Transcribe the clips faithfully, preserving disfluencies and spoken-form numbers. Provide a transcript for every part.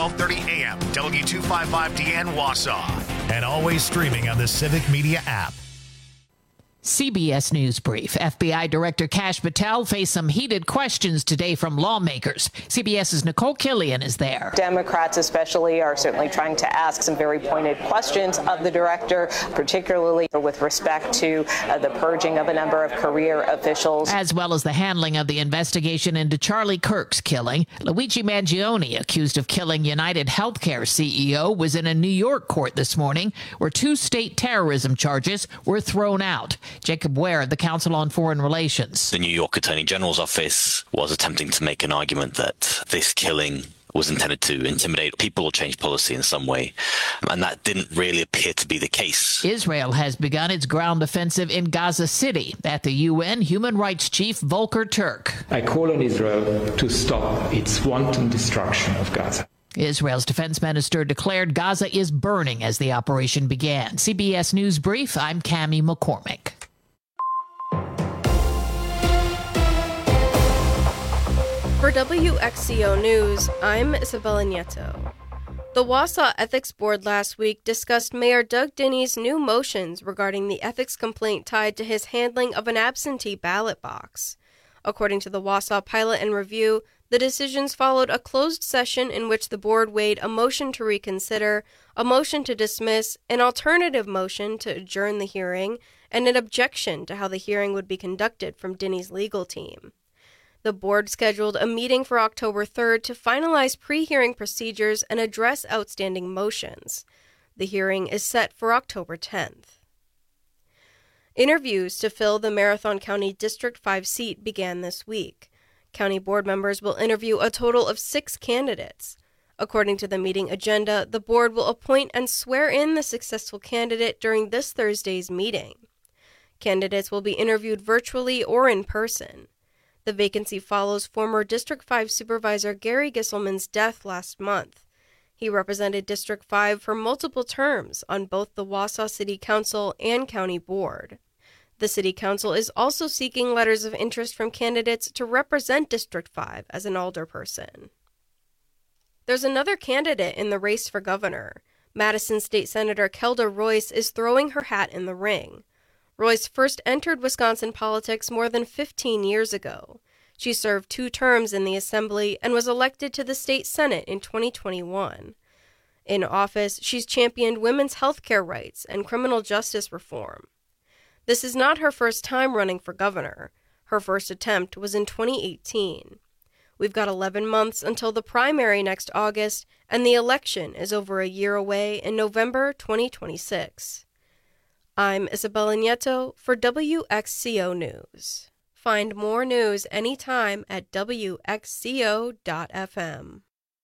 twelve thirty a.m. W two fifty-five D N Wausau. And always streaming on the Civic Media app. C B S News Brief. F B I Director Kash Patel faced some heated questions today from lawmakers. CBS's Nicole Killian is there. Democrats especially are certainly trying to ask some very pointed questions of the director, particularly with respect to uh, the purging of a number of career officials. As well as the handling of the investigation into Charlie Kirk's killing. Luigi Mangione, accused of killing United Healthcare C E O, was in a New York court this morning where two state terrorism charges were thrown out. Jacob Ware of the Council on Foreign Relations. The New York Attorney General's office was attempting to make an argument that this killing was intended to intimidate people or change policy in some way, and that didn't really appear to be the case. Israel has begun its ground offensive in Gaza City. At the U N, Human Rights Chief Volker Turk. I call on Israel to stop its wanton destruction of Gaza. Israel's defense minister declared Gaza is burning as the operation began. C B S News Brief, I'm Cammie McCormick. For W X C O News, I'm Isabella Nieto. The Wausau Ethics Board last week discussed Mayor Doug Denny's new motions regarding the ethics complaint tied to his handling of an absentee ballot box. According to the Wausau Pilot and Review, the decisions followed a closed session in which the board weighed a motion to reconsider, a motion to dismiss, an alternative motion to adjourn the hearing, and an objection to how the hearing would be conducted from Denny's legal team. The board scheduled a meeting for October third to finalize pre-hearing procedures and address outstanding motions. The hearing is set for October tenth. Interviews to fill the Marathon County District five seat began this week. County board members will interview a total of six candidates. According to the meeting agenda, the board will appoint and swear in the successful candidate during this Thursday's meeting. Candidates will be interviewed virtually or in person. The vacancy follows former District five Supervisor Gary Gisselman's death last month. He represented District five for multiple terms on both the Wausau City Council and County Board. The City Council is also seeking letters of interest from candidates to represent District five as an alderperson. There's another candidate in the race for governor. Madison State Senator Kelda Royce is throwing her hat in the ring. Royce first entered Wisconsin politics more than fifteen years ago. She served two terms in the Assembly and was elected to the state Senate in twenty twenty-one. In office, she's championed women's health care rights and criminal justice reform. This is not her first time running for governor. Her first attempt was in twenty eighteen. We've got eleven months until the primary next August, and the election is over a year away in November twenty twenty-six. I'm Isabella Nieto for W X C O News. Find more news anytime at W X C O dot F M.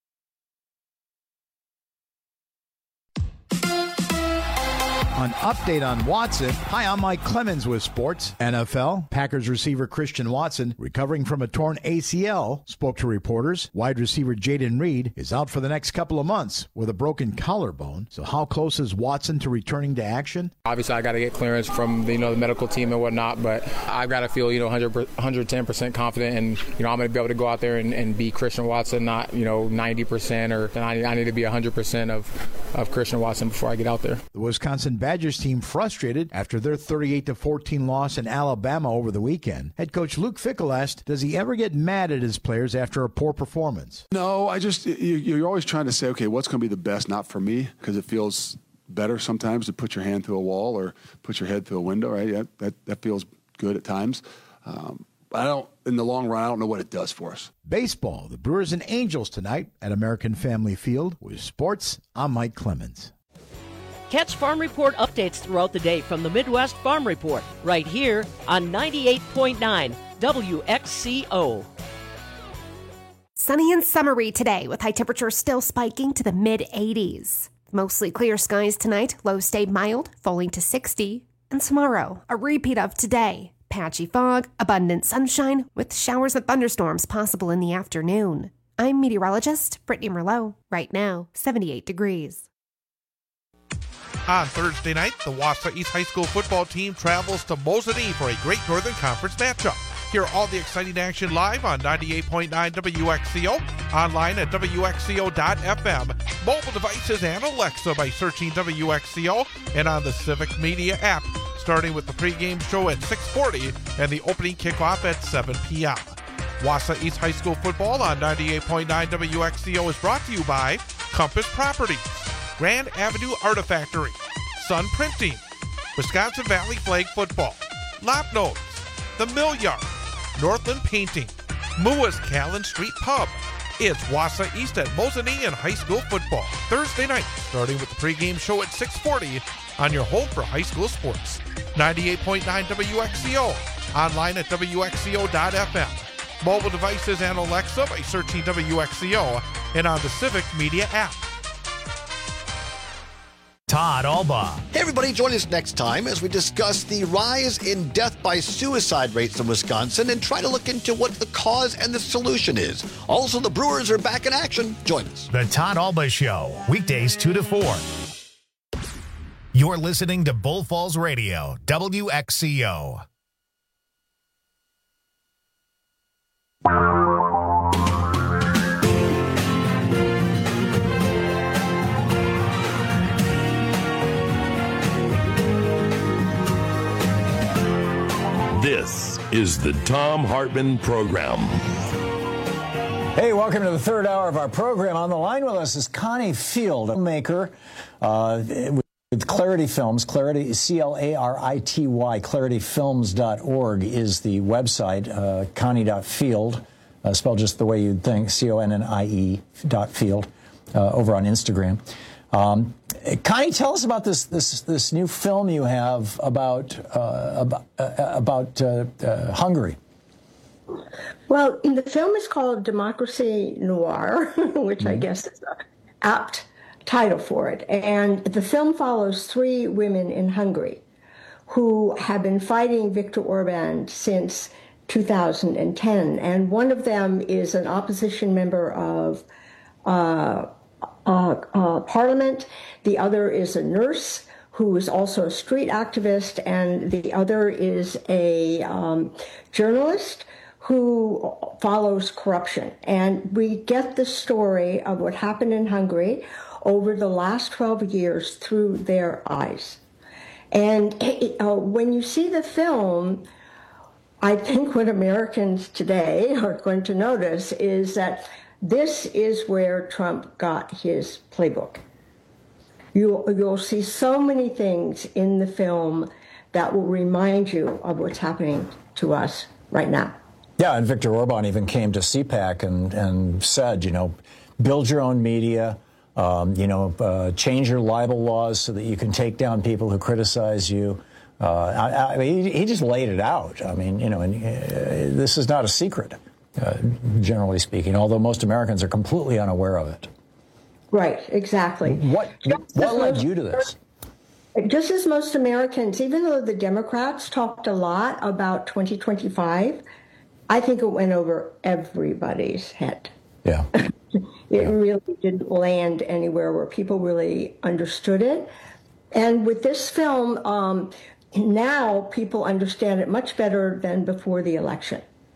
An update on Watson. Hi, I'm Mike Clemens with Sports. N F L, Packers receiver Christian Watson, recovering from a torn A C L, spoke to reporters. Wide receiver Jaden Reed is out for the next couple of months with a broken collarbone. So how close is Watson to returning to action? Obviously, I got to get clearance from you know the medical team and whatnot, but I've got to feel you know one hundred ten percent confident, and you know I'm going to be able to go out there and, and be Christian Watson, not you know ninety percent or I, I need to be one hundred percent of, of Christian Watson before I get out there. The Wisconsin Badgers team frustrated after their thirty-eight to fourteen loss in Alabama over the weekend. Head coach Luke Fickell asked, does he ever get mad at his players after a poor performance? No, I just, you, you're always trying to say, okay, what's going to be the best, not for me, because it feels better sometimes to put your hand through a wall or put your head through a window, right? That, that, that feels good at times. Um, I don't, in the long run, I don't know what it does for us. Baseball, the Brewers and Angels tonight at American Family Field. With sports, I'm Mike Clemens. Catch Farm Report updates throughout the day from the Midwest Farm Report, right here on ninety-eight point nine W X C O. Sunny and summery today, with high temperatures still spiking to the mid eighties. Mostly clear skies tonight, lows stay mild, falling to sixty. And tomorrow, a repeat of today. Patchy fog, abundant sunshine, with showers and thunderstorms possible in the afternoon. I'm meteorologist Brittany Merlot. Right now, seventy-eight degrees. On Thursday night, the Wausau East High School football team travels to Mosinee for a Great Northern Conference matchup. Hear all the exciting action live on ninety-eight point nine W X C O, online at W X C O dot F M, mobile devices and Alexa by searching W X C O, and on the Civic Media app, starting with the pregame show at six forty and the opening kickoff at seven p.m. Wausau East High School football on ninety-eight point nine W X C O is brought to you by Compass Properties, Grand Avenue Artifactory, Sun Printing, Wisconsin Valley Flag Football, Lopnose, The Mill Yard, Northland Painting, M U A's Callan Street Pub. It's Wausau East at Mosinee High School football, Thursday night, starting with the pregame show at six forty on your home for high school sports. ninety-eight point nine W X C O, online at W X C O dot F M. Mobile devices and Alexa by searching W X C O, and on the Civic Media app. Todd Alba. Hey, everybody, join us next time as we discuss the rise in death by suicide rates in Wisconsin and try to look into what the cause and the solution is. Also, the Brewers are back in action. Join us. The Todd Alba Show, weekdays two to four. You're listening to Bull Falls Radio, W X C O. This is the Thom Hartmann Program. Hey, welcome to the third hour of our program. On the line with us is Connie Field, a filmmaker uh, with Clarity Films. Clarity, C L A R I T Y, clarity films dot org is the website. Uh, Connie dot Field, uh, spelled just the way you'd think, C O N N I E dot Field, uh, over on Instagram. Um, Connie, tell us about this this this new film you have about uh, about uh, about uh, uh, Hungary. Well, in the film is called Democracy Noir, which mm-hmm. I guess is an apt title for it. And the film follows three women in Hungary who have been fighting Viktor Orban since two thousand ten. And one of them is an opposition member of uh, uh, uh, parliament. The other is a nurse who is also a street activist. And the other is a um, journalist who follows corruption. And we get the story of what happened in Hungary over the last twelve years through their eyes. And uh, when you see the film, I think what Americans today are going to notice is that this is where Trump got his playbook. You, you'll see so many things in the film that will remind you of what's happening to us right now. Yeah, and Viktor Orban even came to C PAC and, and said, you know, build your own media, um, you know, uh, change your libel laws so that you can take down people who criticize you. Uh, I, I mean, he, he just laid it out. I mean, you know, and uh, this is not a secret, uh, generally speaking, although most Americans are completely unaware of it. Right, exactly. What, what led you to this? Just as most Americans, even though the Democrats talked a lot about twenty twenty-five, I think it went over everybody's head. Yeah. It yeah. really didn't land anywhere where people really understood it. And with this film, um, now people understand it much better than before the election.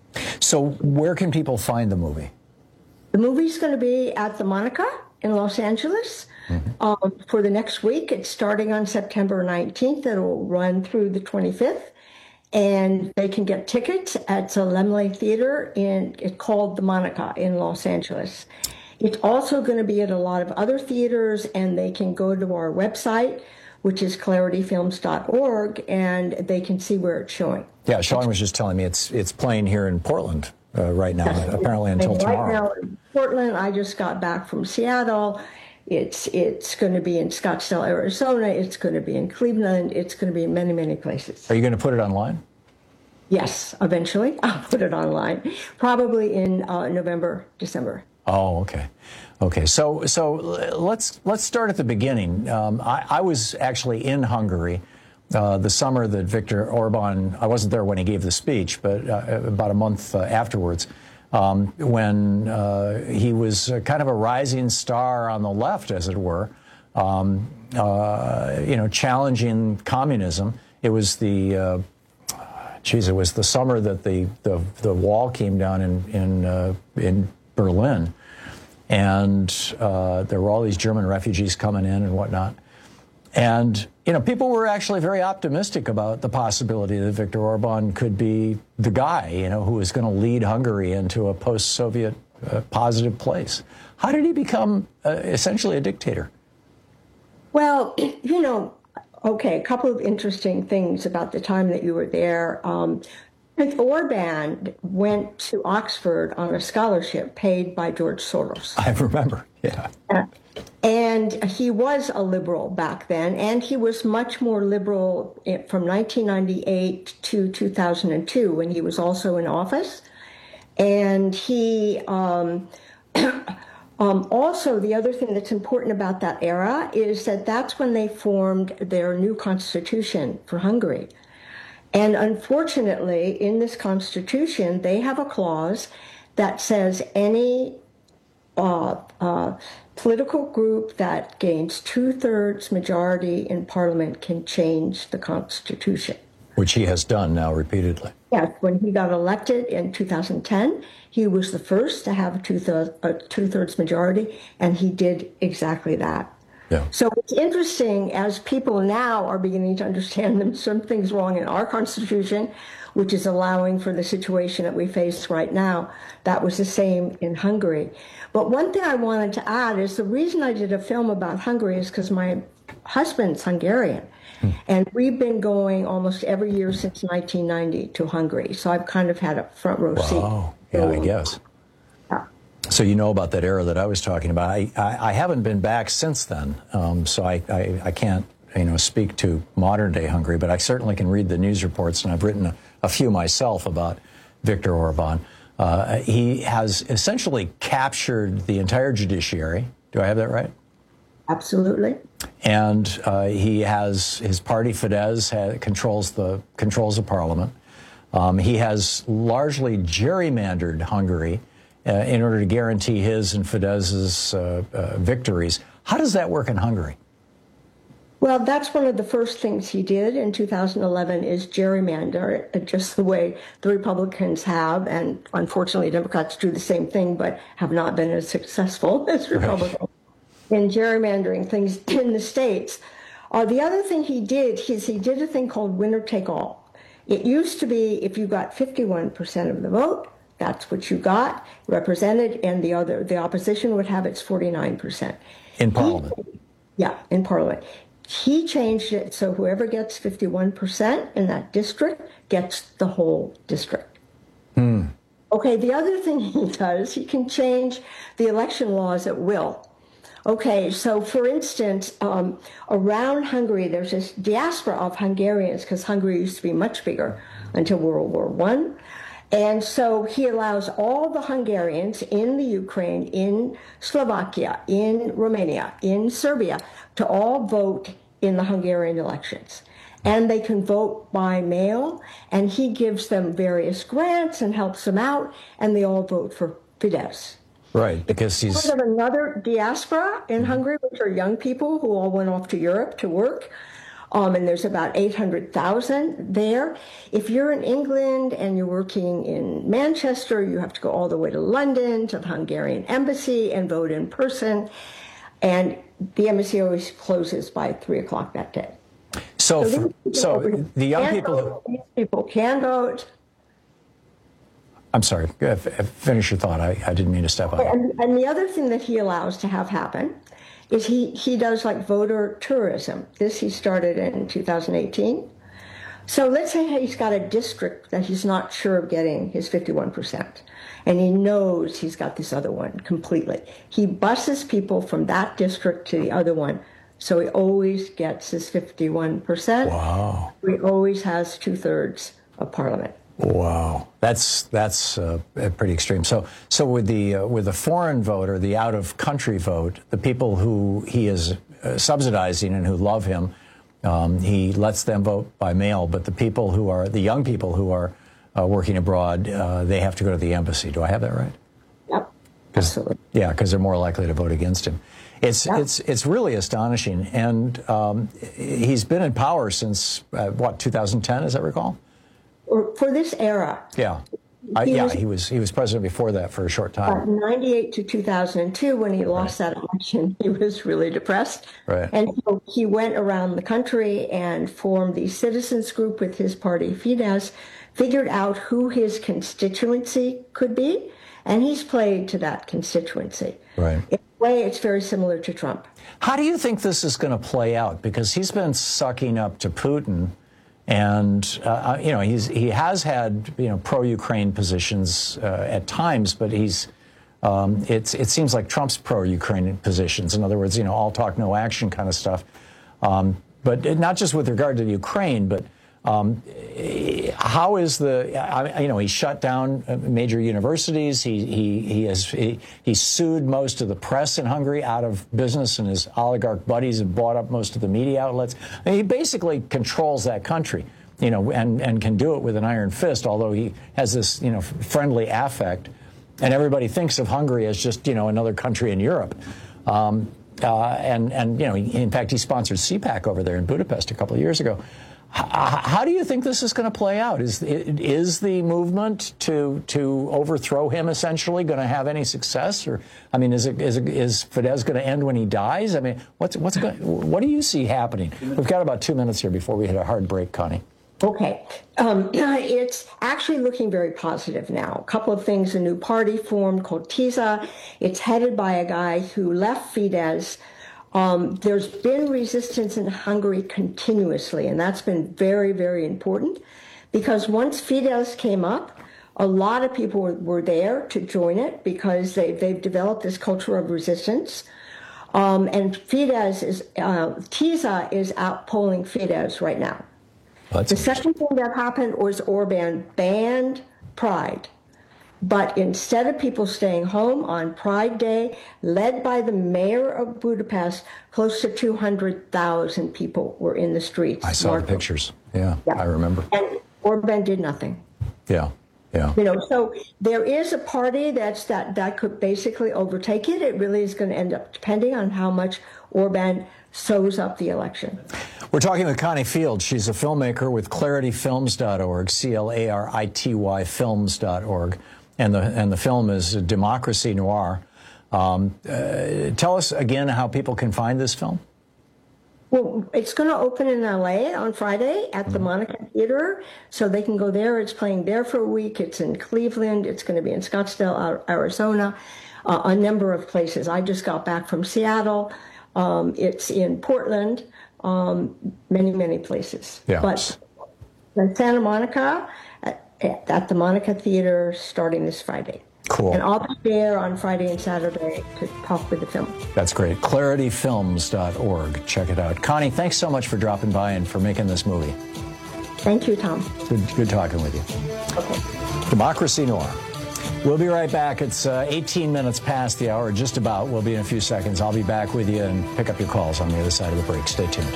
So where can people find the movie? The movie's going to be at the Monica in Los Angeles mm-hmm. um, for the next week. It's starting on September nineteenth. It'll run through the twenty-fifth. And they can get tickets at the Laemmle Theater in, it's called the Monica in Los Angeles. It's also going to be at a lot of other theaters, and they can go to our website, which is clarity films dot org, and they can see where it's showing. Yeah, Sean was just telling me it's it's playing here in Portland uh, right now, yes. apparently until and tomorrow. Right now in Portland, I just got back from Seattle. It's it's going to be in Scottsdale, Arizona. It's going to be in Cleveland. It's going to be in many, many places. Are you going to put it online? Yes, eventually. I'll put it online, probably in uh, November, December. Oh, okay. Okay, so so let's let's start at the beginning. Um, I, I was actually in Hungary uh, the summer that Viktor Orban, I wasn't there when he gave the speech, but uh, about a month uh, afterwards. Um, when uh, he was uh, kind of a rising star on the left, as it were, um, uh, you know, challenging communism. It was the uh, Geez, it was the summer that the the, the wall came down in in uh, in Berlin, and uh, there were all these German refugees coming in and whatnot. And, you know, people were actually very optimistic about the possibility that Viktor Orban could be the guy, you know, who was going to lead Hungary into a post-Soviet uh, positive place. How did he become uh, essentially a dictator? Well, you know, okay, a couple of interesting things about the time that you were there. Um, Orban went to Oxford on a scholarship paid by George Soros. I remember, yeah. Uh, and he was a liberal back then, and he was much more liberal from nineteen ninety-eight to two thousand two when he was also in office. And he um, um, also, the other thing that's important about that era is that that's when they formed their new constitution for Hungary. And unfortunately, in this constitution, they have a clause that says any uh, uh, political group that gains two-thirds majority in parliament can change the constitution. Which he has done now repeatedly. Yes, when he got elected in two thousand ten, he was the first to have a two-thirds, a two-thirds majority, and he did exactly that. Yeah. So it's interesting as people now are beginning to understand that something's wrong in our Constitution, which is allowing for the situation that we face right now. That was the same in Hungary. But one thing I wanted to add is the reason I did a film about Hungary is because my husband's Hungarian. Hmm. And we've been going almost every year since nineteen ninety to Hungary. So I've kind of had a front row seat. Wow. Yeah, I guess. So you know about that era that I was talking about. I, I, I haven't been back since then, um, so I, I, I can't you know speak to modern-day Hungary, but I certainly can read the news reports, and I've written a, a few myself about Viktor Orban. Uh, he has essentially captured the entire judiciary. Do I have that right? Absolutely. And uh, he has his party, Fidesz, ha- controls the controls the parliament. Um, he has largely gerrymandered Hungary Uh, in order to guarantee his and Fidesz's uh, uh, victories. How does that work in Hungary? Well, that's one of the first things he did in two thousand eleven is gerrymander, just the way the Republicans have, and unfortunately Democrats do the same thing, but have not been as successful as Republicans right. in gerrymandering things in the states. Uh, the other thing he did is he did a thing called winner take all. It used to be if you got fifty-one percent of the vote, that's what you got represented, and the other, the opposition would have its forty-nine percent. In Parliament? He, yeah, in Parliament. He changed it so whoever gets fifty-one percent in that district gets the whole district. Hmm. Okay, the other thing he does, he can change the election laws at will. Okay, so for instance, um, around Hungary, there's this diaspora of Hungarians, because Hungary used to be much bigger until World War One. And so he allows all the Hungarians in the Ukraine, in Slovakia, in Romania, in Serbia, to all vote in the Hungarian elections. And they can vote by mail, and he gives them various grants and helps them out, and they all vote for Fidesz. Right, because he's... We have another diaspora in Hungary, which are young people who all went off to Europe to work. Um, and there's about eight hundred thousand there. If you're in England and you're working in Manchester, you have to go all the way to London, to the Hungarian embassy, and vote in person. And the embassy always closes by three o'clock that day. So, so, for, so the young people... Vote, these people can vote. I'm sorry, finish your thought. I, I didn't mean to step on. And, and the other thing that he allows to have happen is he, he does like voter tourism. This he started in two thousand eighteen. So let's say he's got a district that he's not sure of getting his fifty-one percent, and he knows he's got this other one completely. He buses people from that district to the other one, so he always gets his fifty-one percent. Wow. He always has two-thirds of parliament. Wow, that's that's uh, pretty extreme. So, so with the uh, with the foreign vote or the out of country vote, the people who he is uh, subsidizing and who love him, um, he lets them vote by mail. But the people who are the young people who are uh, working abroad, uh, they have to go to the embassy. Do I have that right? Yep, absolutely. Yeah, because they're more likely to vote against him. It's yep. it's it's really astonishing, and um, he's been in power since uh, what two thousand ten, as I recall. or for this era. Yeah. Uh, He yeah, was- he was he was president before that for a short time. Uh, ninety-eight to two thousand two, when he lost that election, he was really depressed. Right. And so he went around the country and formed the citizens group with his party, Fidesz, figured out who his constituency could be, and he's played to that constituency. Right. In a way, it's very similar to Trump. How do you think this is going to play out? Because he's been sucking up to Putin. And, uh, you know, he's, he has had, you know, pro-Ukraine positions uh, at times, but he's, um, it's, it seems like Trump's pro-Ukraine positions. In other words, you know, all talk, no action kind of stuff. Um, but not just with regard to Ukraine, but um, how is the, I, you know, he shut down major universities. He, he, he has, he, he sued most of the press in Hungary out of business, and his oligarch buddies have bought up most of the media outlets. I mean, he basically controls that country, you know, and, and can do it with an iron fist, although he has this, you know, friendly affect. And everybody thinks of Hungary as just, you know, another country in Europe. Um, uh, and, and, you know, he, in fact, he sponsored C PAC over there in Budapest a couple of years ago. How do you think this is going to play out? Is is the movement to to overthrow him essentially going to have any success? Or I mean, is it is it, is Fidesz going to end when he dies? I mean, what's what's going, what do you see happening? We've got about two minutes here before we hit a hard break, Connie. Okay. Um, it's actually looking very positive now. A couple of things. A new party formed called TISA. It's headed by a guy who left Fidesz. Um, there's been resistance in Hungary continuously, and that's been very, very important, because once Fidesz came up, a lot of people were, were there to join it because they, they've developed this culture of resistance. Um, and Fidesz is, uh, TISA is outpolling Fidesz right now. That's the second thing that happened was Orban banned Pride. But instead of people staying home on Pride Day, led by the mayor of Budapest, close to two hundred thousand people were in the streets. I saw marching. the pictures. Yeah, yeah, I remember. And Orban did nothing. Yeah, yeah. You know, so there is a party that's that, that could basically overtake it. It really is going to end up depending on how much Orban sews up the election. We're talking with Connie Field. She's a filmmaker with clarity films dot org, C L A R I T Y films dot org. And the and the film is Democracy Noir. Um, uh, tell us again how people can find this film. Well, it's going to open in L A on Friday at the Monica Theater, so they can go there. It's playing there for a week. It's in Cleveland. It's going to be in Scottsdale, Arizona, uh, a number of places. I just got back from Seattle. Um, it's in Portland, um, many, many places. Yeah. But in Santa Monica, at the Monica Theater starting this Friday. Cool. And I'll be there on Friday and Saturday to talk with the film. That's great. clarity films dot org. Check it out. Connie, thanks so much for dropping by and for making this movie. Thank you, Tom. Good, good talking with you. Okay. Democracy Noir. We'll be right back. It's uh, eighteen minutes past the hour, just about. We'll be in a few seconds. I'll be back with you and pick up your calls on the other side of the break. Stay tuned.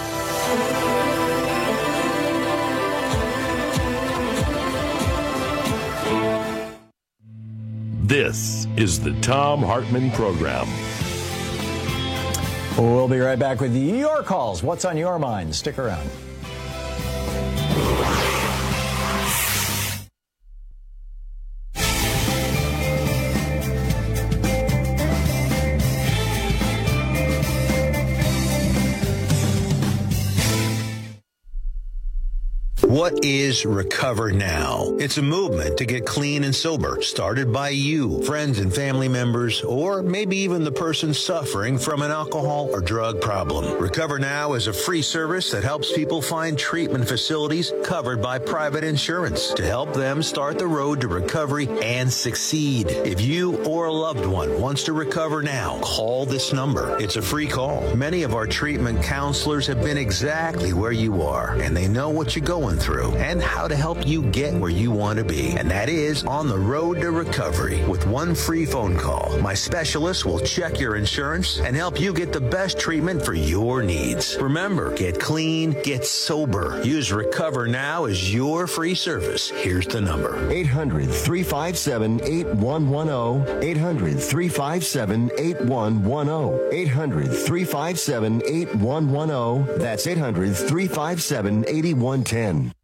This is the Thom Hartmann Program. We'll be right back with your calls. What's on your mind? Stick around. What is Recover Now? It's a movement to get clean and sober, started by you, friends and family members, or maybe even the person suffering from an alcohol or drug problem. Recover Now is a free service that helps people find treatment facilities covered by private insurance to help them start the road to recovery and succeed. If you or a loved one wants to recover now, call this number. It's a free call. Many of our treatment counselors have been exactly where you are, and they know what you're going through and how to help you get where you want to be. And that is on the road to recovery. With one free phone call, my specialist will check your insurance and help you get the best treatment for your needs. Remember, get clean, get sober. Use Recover Now as your free service. Here's the number. eight hundred, three five seven, eight one one zero. eight hundred, three five seven, eight one one zero. eight hundred, three five seven, eight one one zero. That's eight hundred, three five seven, eight one one zero.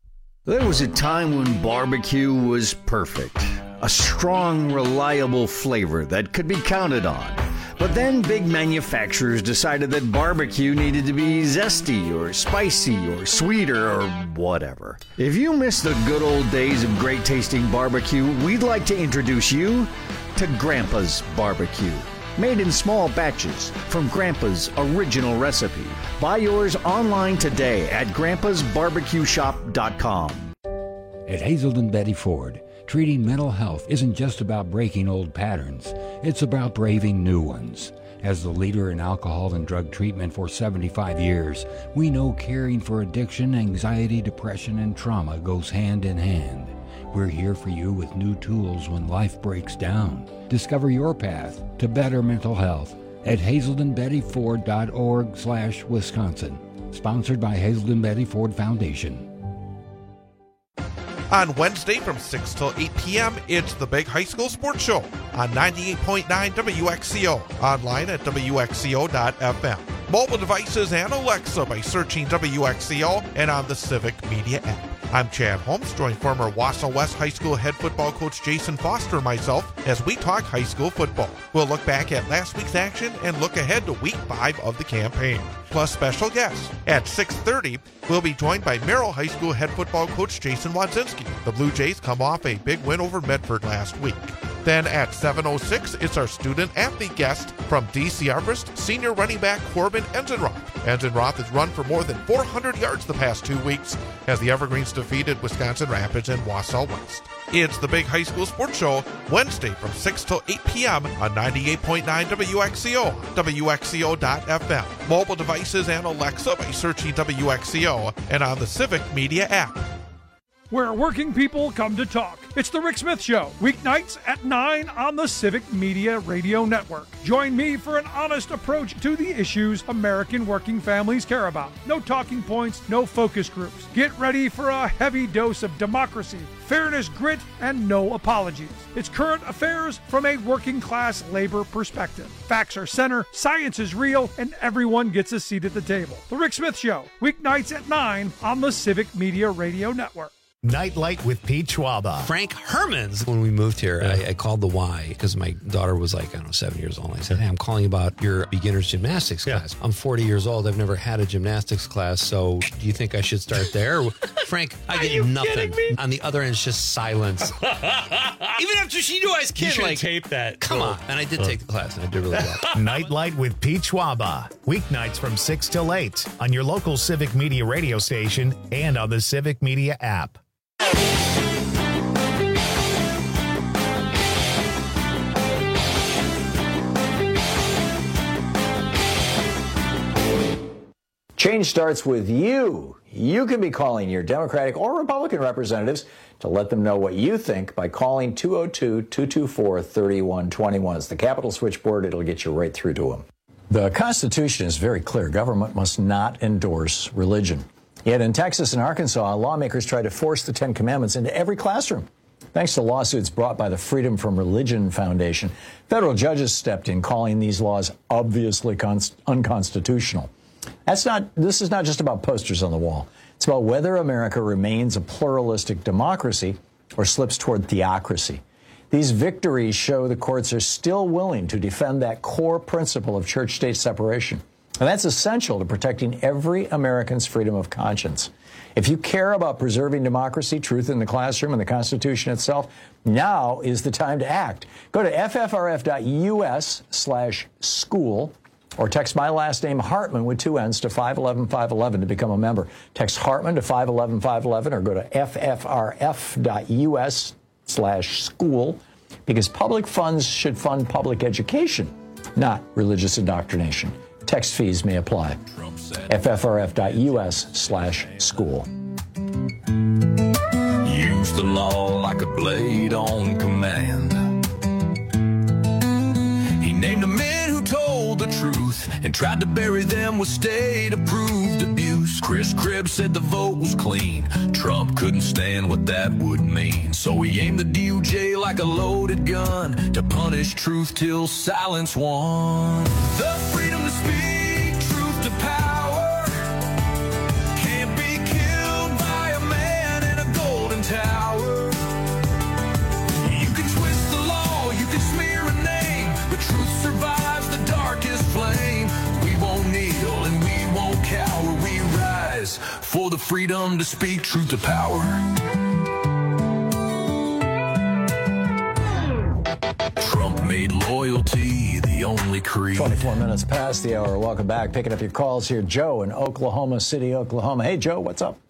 There was a time when barbecue was perfect. A strong, reliable flavor that could be counted on. But then big manufacturers decided that barbecue needed to be zesty or spicy or sweeter or whatever. If you miss the good old days of great tasting barbecue, we'd like to introduce you to Grandpa's Barbecue. Made in small batches from Grandpa's original recipe. Buy yours online today at grandpas barbecue shop dot com. At Hazelden Betty Ford, treating mental health isn't just about breaking old patterns. It's about braving new ones. As the leader in alcohol and drug treatment for seventy-five years, we know caring for addiction, anxiety, depression, and trauma goes hand in hand. We're here for you with new tools when life breaks down. Discover your path to better mental health at hazelden betty ford dot org slash Wisconsin. Sponsored by Hazelden Betty Ford Foundation. On Wednesday from six till eight p.m., it's the Big High School Sports Show on ninety-eight point nine W X C O, online at W X C O dot F M. Mobile devices and Alexa by searching W X C O and on the Civic Media app. I'm Chad Holmes, joined former Wausau West High School head football coach Jason Foster and myself as we talk high school football. We'll look back at last week's action and look ahead to week five of the campaign. Plus special guests. At six thirty, we'll be joined by Merrill High School head football coach Jason Wadzinski. The Blue Jays come off a big win over Medford last week. Then at seven oh six, it's our student-athlete guest from D C Everest, senior running back Corbin Enzenroth. Enzenroth has run for more than four hundred yards the past two weeks as the Evergreens defeated Wisconsin Rapids and Wausau West. It's the Big High School Sports Show, Wednesday from six till eight p.m. on ninety-eight point nine W X C O, W X C O dot F M. Mobile devices and Alexa by searching W X C O and on the Civic Media app. Where working people come to talk. It's the Rick Smith Show, weeknights at nine on the Civic Media Radio Network. Join me for an honest approach to the issues American working families care about. No talking points, no focus groups. Get ready for a heavy dose of democracy, fairness, grit, and no apologies. It's current affairs from a working class labor perspective. Facts are center, science is real, and everyone gets a seat at the table. The Rick Smith Show, weeknights at nine on the Civic Media Radio Network. Nightlight with Pete Schwaba. Frank Hermans. When we moved here, yeah. I, I called the Y because my daughter was like, I don't know, seven years old. I said, hey, I'm calling about your beginner's gymnastics yeah. class. I'm forty years old. I've never had a gymnastics class. So do you think I should start there? Frank, I get nothing. On the other end, it's just silence. Even after she knew I was kidding. You should like, tape that. Come on. And I did take the class, and I did really well. Nightlight with Pete Schwaba. Weeknights from six till eight on your local Civic Media radio station and on the Civic Media app. Change starts with you. You can be calling your Democratic or Republican representatives to let them know what you think by calling two oh two, two two four, three one two one. It's the Capitol switchboard. It'll get you right through to them. The Constitution is very clear. Government must not endorse religion. Yet in Texas and Arkansas, lawmakers tried to force the Ten Commandments into every classroom. Thanks to lawsuits brought by the Freedom from Religion Foundation, federal judges stepped in, calling these laws obviously const- unconstitutional. That's not, this is not just about posters on the wall. It's about whether America remains a pluralistic democracy or slips toward theocracy. These victories show the courts are still willing to defend that core principle of church-state separation. And that's essential to protecting every American's freedom of conscience. If you care about preserving democracy, truth in the classroom, and the Constitution itself, now is the time to act. Go to F F R F dot U S slash school or text my last name, Hartman, with two N's, to five one one, five one one to become a member. Text Hartman to five one one, five one one or go to F F R F dot U S slash school because public funds should fund public education, not religious indoctrination. Text fees may apply. F F R F dot U S slash school. Use the law like a blade on command. He named the men who told the truth and tried to bury them with state-approved abuse. Chris Cribb said the vote was clean. Trump couldn't stand what that would mean. So he aimed the D O J like a loaded gun to punish truth till silence won. The freedom to speak, truth to power, can't be killed by a man in a gold for the freedom to speak truth to power. Trump made loyalty the only creed. twenty-four minutes past the hour. Welcome back. Picking up your calls here. Joe in Oklahoma City, Oklahoma. Hey, Joe, what's up?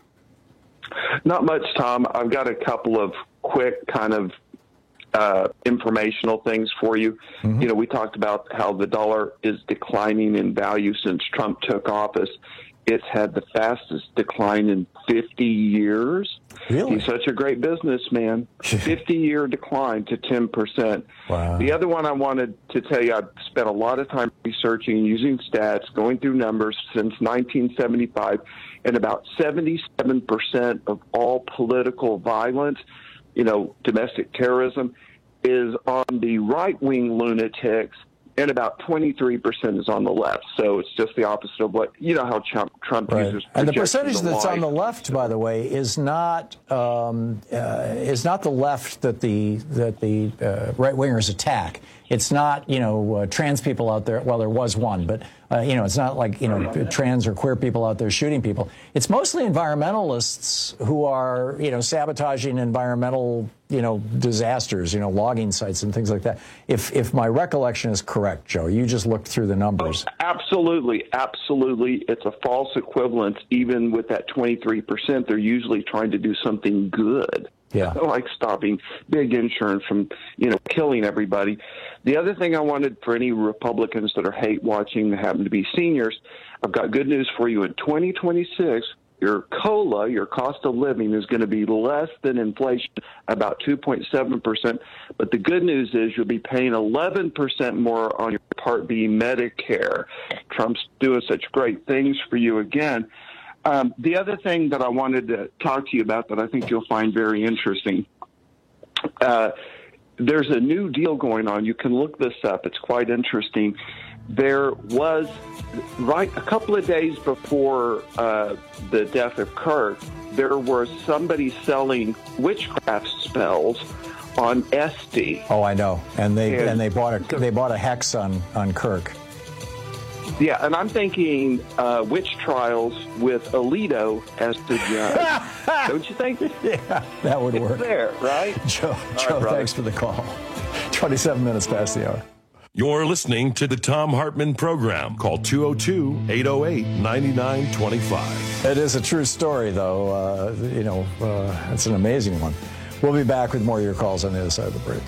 Not much, Tom. I've got a couple of quick kind of uh, informational things for you. Mm-hmm. You know, we talked about how the dollar is declining in value since Trump took office. It's had the fastest decline in fifty years. Really? He's such a great businessman. fifty-year decline to ten percent. Wow. The other one I wanted to tell you, I've spent a lot of time researching, using stats, going through numbers since nineteen seventy-five, and about seventy-seven percent of all political violence, you know, domestic terrorism, is on the right-wing lunatics, and about twenty-three percent is on the left. So it's just the opposite of what, you know, how Trump, Trump right. uses. And the percentage that's on the left, by the way, is not um, uh, is not the left that the that the uh, right wingers attack. It's not, you know, uh, trans people out there. Well, there was one, but, uh, you know, it's not like, you know, trans or queer people out there shooting people. It's mostly environmentalists who are, you know, sabotaging environmental, you know, disasters, you know, logging sites and things like that. If if my recollection is correct, Joe, you just looked through the numbers. Oh, absolutely. Absolutely. It's a false equivalence. Even with that twenty-three percent, they're usually trying to do something good. Yeah. Like stopping big insurance from, you know, killing everybody. The other thing I wanted for any Republicans that are hate watching that happen to be seniors, I've got good news for you. In twenty twenty-six, your COLA, your cost of living, is going to be less than inflation, about two point seven percent. But the good news is you'll be paying eleven percent more on your Part B Medicare. Trump's doing such great things for you again. Um, the other thing that I wanted to talk to you about that I think you'll find very interesting, uh, there's a new deal going on. You can look this up. It's quite interesting. There was, right a couple of days before uh, the death of Kirk, there was somebody selling witchcraft spells on Etsy. Oh, I know. And they and, And- they bought a they bought a hex on on Kirk. Yeah, and I'm thinking uh, witch trials with Alito as the judge. Don't you think? Yeah, that would it's work. there, right? Joe, All Joe, right, brother. thanks for the call. twenty-seven minutes past the hour. You're listening to the Tom Hartman Program. Call two oh two, eight oh eight, nine nine two five. It is a true story, though. Uh, you know, uh, it's an amazing one. We'll be back with more of your calls on the other side of the break.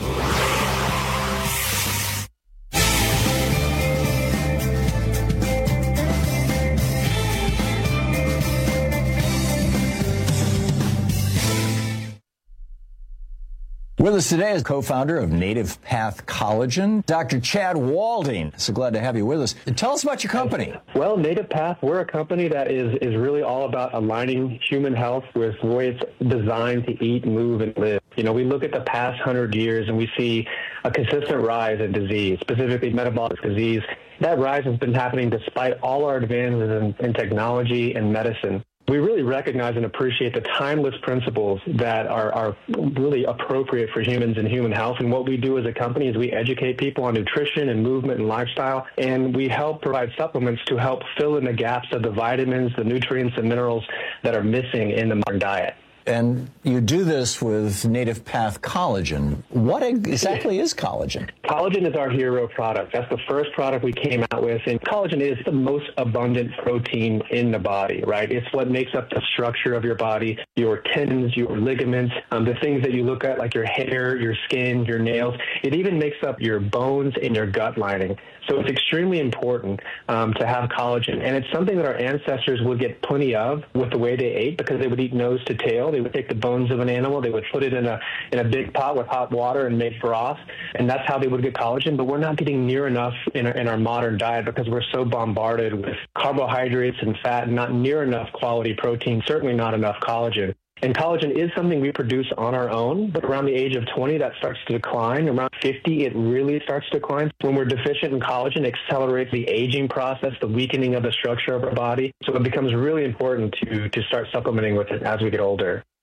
With us today is co-founder of Native Path Collagen, Doctor Chad Walding. So glad to have you with us. Tell us about your company. Well, Native Path, we're a company that is, is really all about aligning human health with the way it's designed to eat, move, and live. You know, we look at the past hundred years and we see a consistent rise in disease, specifically metabolic disease. That rise has been happening despite all our advances in, in technology and medicine. We really recognize and appreciate the timeless principles that are, are really appropriate for humans and human health. And what we do as a company is we educate people on nutrition and movement and lifestyle, and we help provide supplements to help fill in the gaps of the vitamins, the nutrients, and minerals that are missing in the modern diet. And you do this with Native Path Collagen. What exactly is collagen? Collagen is our hero product. That's the first product we came out with. And collagen is the most abundant protein in the body, right? It's what makes up the structure of your body, your tendons, your ligaments, um, the things that you look at like your hair, your skin, your nails. It even makes up your bones and your gut lining. So it's extremely important um, to have collagen. And it's something that our ancestors would get plenty of with the way they ate, because they would eat nose to tail. They would take the bones of an animal, they would put it in a in a big pot with hot water and make broth, and that's how they would get collagen. But we're not getting near enough in our, in our modern diet because we're so bombarded with carbohydrates and fat, and not near enough quality protein, certainly not enough collagen. And collagen is something we produce on our own, but around the age of twenty, that starts to decline. Around fifty, it really starts to decline. When we're deficient in collagen, it accelerates the aging process, the weakening of the structure of our body. So it becomes really important to, to start supplementing with it as we get older.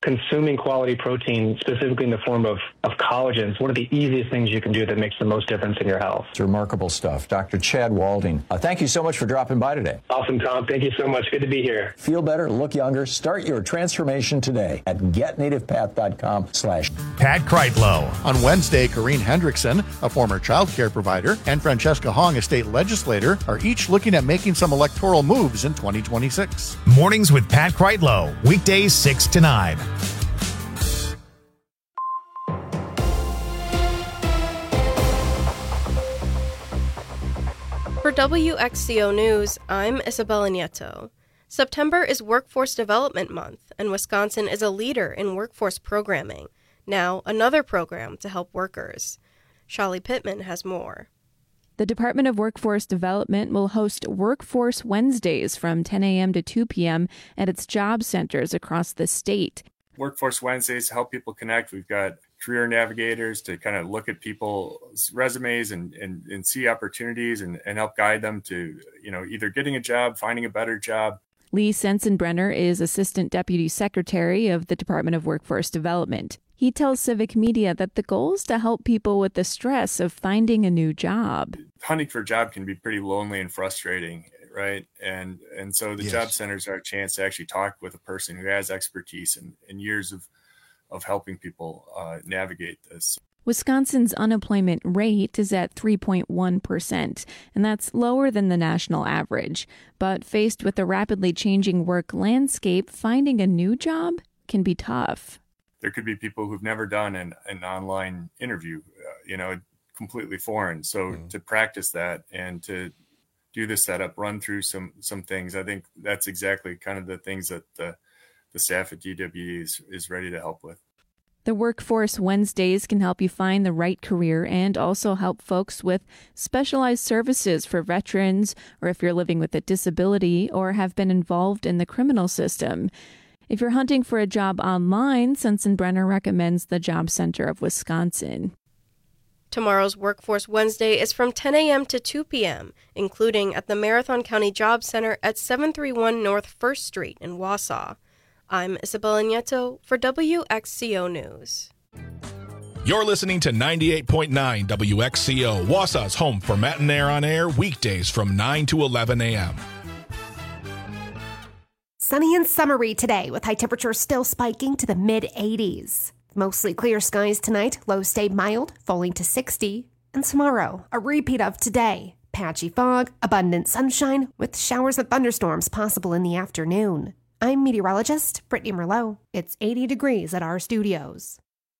consuming quality protein, specifically in the form of, of collagen, is one of the easiest things you can do that makes the most difference in your health. It's remarkable stuff. Doctor Chad Walding, uh, thank you so much for dropping by today. Awesome, Tom. Thank you so much. Good to be here. Feel better, look younger. Start your transformation today at getnativepath.com slash Pat Kreitlow. On Wednesday, Corrine Hendrickson, a former child care provider, and Francesca Hong, a state legislator, are each looking at making some electoral moves in twenty twenty-six. Mornings with Pat Kreitlow, weekdays six to nine. For W X C O News, I'm Isabella Nieto. September is Workforce Development Month, and Wisconsin is a leader in workforce programming. Now, another program to help workers. Shali Pittman has more. The Department of Workforce Development will host Workforce Wednesdays from ten a.m. to two p.m. at its job centers across the state. Workforce Wednesdays help people connect. We've got career navigators to kind of look at people's resumes and, and, and see opportunities and, and help guide them to, you know, either getting a job, finding a better job. Lee Sensenbrenner is Assistant Deputy Secretary of the Department of Workforce Development. He tells Civic Media that the goal is to help people with the stress of finding a new job. Hunting for a job can be pretty lonely and frustrating, right? And and so the yes. job centers are a chance to actually talk with a person who has expertise and, and years of, of helping people uh, navigate this. Wisconsin's unemployment rate is at three point one percent, and that's lower than the national average. But faced with the rapidly changing work landscape, finding a new job can be tough. There could be people who've never done an, an online interview, uh, you know, completely foreign. So mm. to practice that and to do the setup, run through some some things, I think that's exactly kind of the things that the, the staff at D W E is, is ready to help with. The Workforce Wednesdays can help you find the right career and also help folks with specialized services for veterans or if you're living with a disability or have been involved in the criminal system. If you're hunting for a job online, Sensenbrenner recommends the Job Center of Wisconsin. Tomorrow's Workforce Wednesday is from ten a.m. to two p.m., including at the Marathon County Job Center at seven thirty-one North First Street in Wausau. I'm Isabella Nieto for W X C O News. You're listening to ninety-eight point nine W X C O, Wausau's home for Matin Air on Air, weekdays from nine to eleven a.m. Sunny and summery today, with high temperatures still spiking to the mid eighties. Mostly clear skies tonight, lows stay mild, falling to sixty. And tomorrow, a repeat of today. Patchy fog, abundant sunshine, with showers and thunderstorms possible in the afternoon. I'm meteorologist Brittany Merlot. It's eighty degrees at our studios.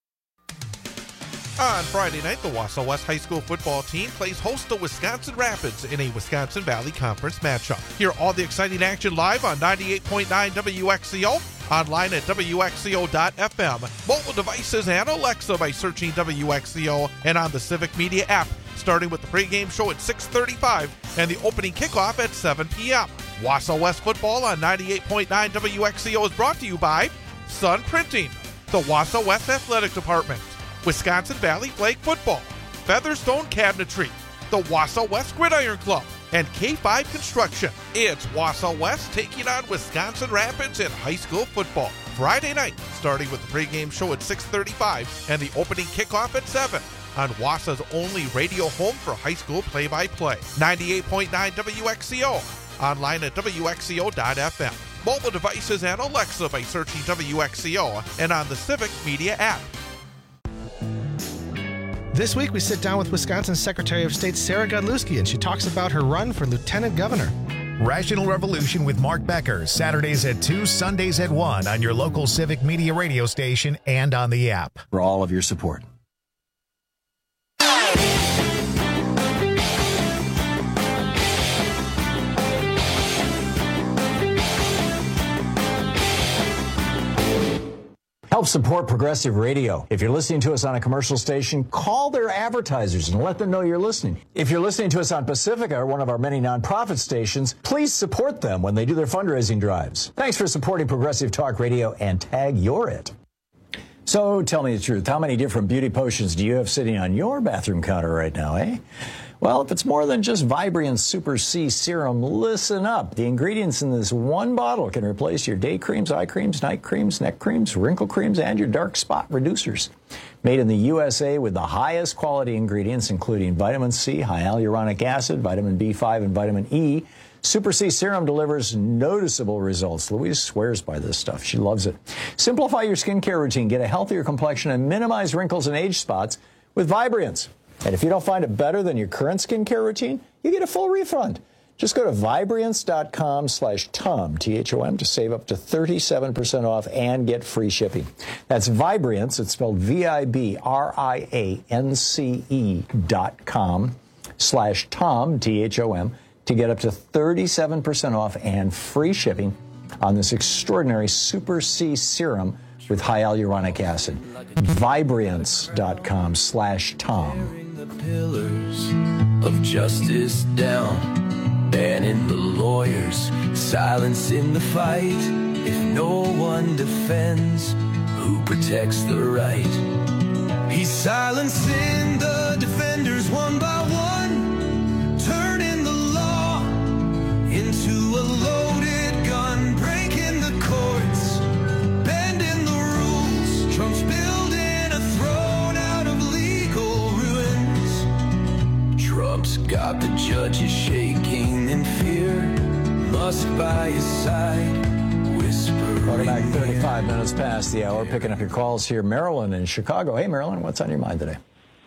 On Friday night, the Wausau West High School football team plays host to Wisconsin Rapids in a Wisconsin Valley Conference matchup. Hear all the exciting action live on ninety-eight point nine W X C O, online at W X C O dot F M, mobile devices and Alexa by searching W X C O, and on the Civic Media app, starting with the pregame show at six thirty-five and the opening kickoff at seven p.m. Wausau West football on ninety-eight point nine W X C O is brought to you by Sun Printing, the Wausau West Athletic Department, Wisconsin Valley Flag Football, Featherstone Cabinetry, the Wausau West Gridiron Club, and K five Construction. It's Wausau West taking on Wisconsin Rapids in high school football. Friday night, starting with the pregame show at six thirty-five and the opening kickoff at seven on Wausau's only radio home for high school play-by-play. ninety-eight point nine W X C O, online at W X C O dot F M, mobile devices and Alexa by searching W X C O, and on the Civic Media app. This week, we sit down with Wisconsin Secretary of State Sarah Godlewski, and she talks about her run for lieutenant governor. Rational Revolution with Mark Becker, Saturdays at two, Sundays at one on your local Civic Media radio station and on the app. For all of your support. Help support Progressive Radio. If you're listening to us on a commercial station, call their advertisers and let them know you're listening. If you're listening to us on Pacifica, or one of our many nonprofit stations, please support them when they do their fundraising drives. Thanks for supporting Progressive Talk Radio, and tag you're it. So tell me the truth. How many different beauty potions do you have sitting on your bathroom counter right now, eh? Well, if it's more than just Vibrance Super C Serum, listen up. The ingredients in this one bottle can replace your day creams, eye creams, night creams, neck creams, wrinkle creams, and your dark spot reducers. Made in the U S A with the highest quality ingredients, including vitamin C, hyaluronic acid, vitamin B five, and vitamin E, Super C Serum delivers noticeable results. Louise swears by this stuff. She loves it. Simplify your skincare routine, get a healthier complexion, and minimize wrinkles and age spots with Vibrance. And if you don't find it better than your current skincare routine, you get a full refund. Just go to Vibrance.com slash Tom, T H O M, to save up to thirty-seven percent off and get free shipping. That's Vibrance. It's spelled V I B R I A N C E dot com slash Tom, T H O M, to get up to thirty-seven percent off and free shipping on this extraordinary Super C Serum with hyaluronic acid. Vibrance.com slash Tom. The pillars of justice down, banning the lawyers, silencing the fight. If no one defends, who protects the right? He's silencing the defenders one by one, turning the law into a loaded gun, breaking the courts, bending the rules. Trump's building a throne out of legal ruins. Trump's got the judges shaking in fear, Musk by his side, whispering. Welcome back, thirty-five minutes past the hour. Picking up your calls here. Marilyn in Chicago. Hey, Marilyn, what's on your mind today?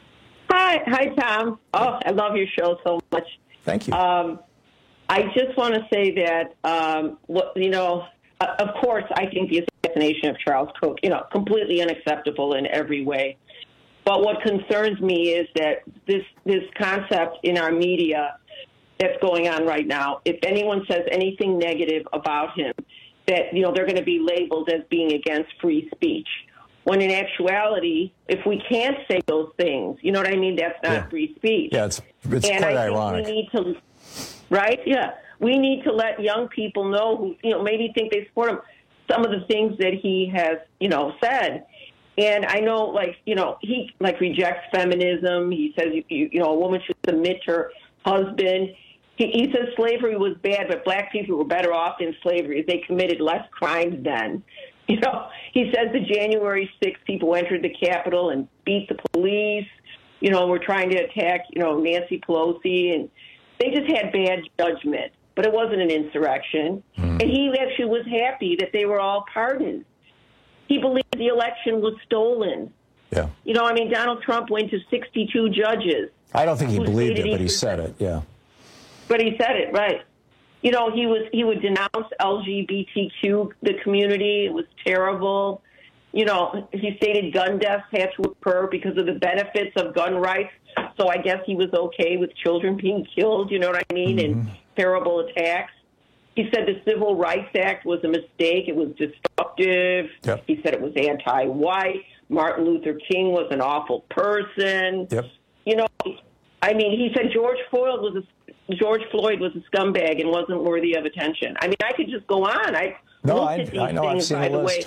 Hi, hi, Tom. Oh, I love your show so much. Thank you. Um, I just want to say that, um, what, you know, uh, of course, I think the assassination of Charles Cook, you know, completely unacceptable in every way. But what concerns me is that this this concept in our media that's going on right now, if anyone says anything negative about him, that, you know, they're going to be labeled as being against free speech. When in actuality, if we can't say those things, you know what I mean? That's not Yeah. free speech. Yeah, it's, it's and quite I think ironic. we need to, right? Yeah. We need to let young people know who, you know, maybe think they support him, some of the things that he has, you know, said. And I know, like, you know, he, like, rejects feminism. He says, you, you, you know, a woman should submit to her husband. He, he says slavery was bad, but black people were better off in slavery. They committed less crimes then. You know, he says the January sixth people entered the Capitol and beat the police. You know, were trying to attack, you know, Nancy Pelosi. And they just had bad judgment. But it wasn't an insurrection. Mm. And he actually was happy that they were all pardoned. He believed the election was stolen. Yeah. You know, I mean, Donald Trump went to sixty-two judges. I don't think he who believed stated it, but he he- said it, yeah. But he said it, right. You know, he was he would denounce L G B T Q, the community. It was terrible. You know, he stated gun deaths had to occur because of the benefits of gun rights. So I guess he was okay with children being killed, you know what I mean, Mm-hmm. and terrible attacks. He said the Civil Rights Act was a mistake. It was destructive. Yep. He said it was anti-white. Martin Luther King was an awful person. Yep. You know, I mean, he said George Floyd was a George Floyd was a scumbag and wasn't worthy of attention. I mean, I could just go on. I No, looked I, at these I know. things, I've seen by the the list. way.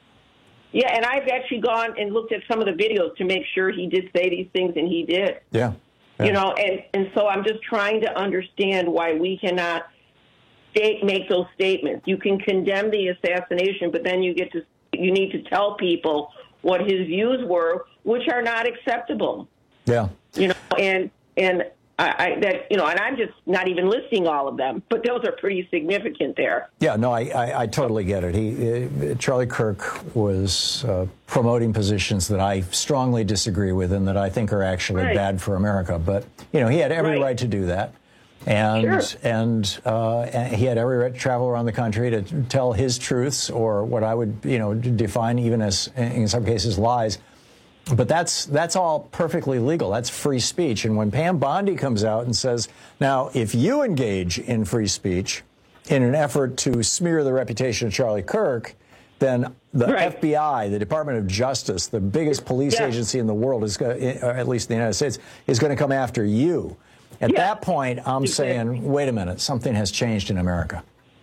Yeah, and I've actually gone and looked at some of the videos to make sure he did say these things, and he did. Yeah. yeah. You know, and, and so I'm just trying to understand why we cannot state, make those statements. You can condemn the assassination, but then you get to you need to tell people what his views were, which are not acceptable. Yeah. You know, and and I, I that you know, and I'm just not even listing all of them, but those are pretty significant there. Yeah, no, I, I, I totally get it. He, uh, Charlie Kirk was uh, promoting positions that I strongly disagree with and that I think are actually Right. bad for America. But, you know, he had every Right. right to do that. And Sure. and, uh, and he had every right to travel around the country to tell his truths, or what I would, you know, define even as, in some cases, lies. But that's that's all perfectly legal. That's free speech. And when Pam Bondi comes out and says, now, if you engage in free speech in an effort to smear the reputation of Charlie Kirk, then the Right. F B I, the Department of Justice, the biggest police Yeah. agency in the world, is going to, or at least in the United States, is going to come after you. At Yeah. that point, I'm Exactly. saying, wait a minute, something has changed in America.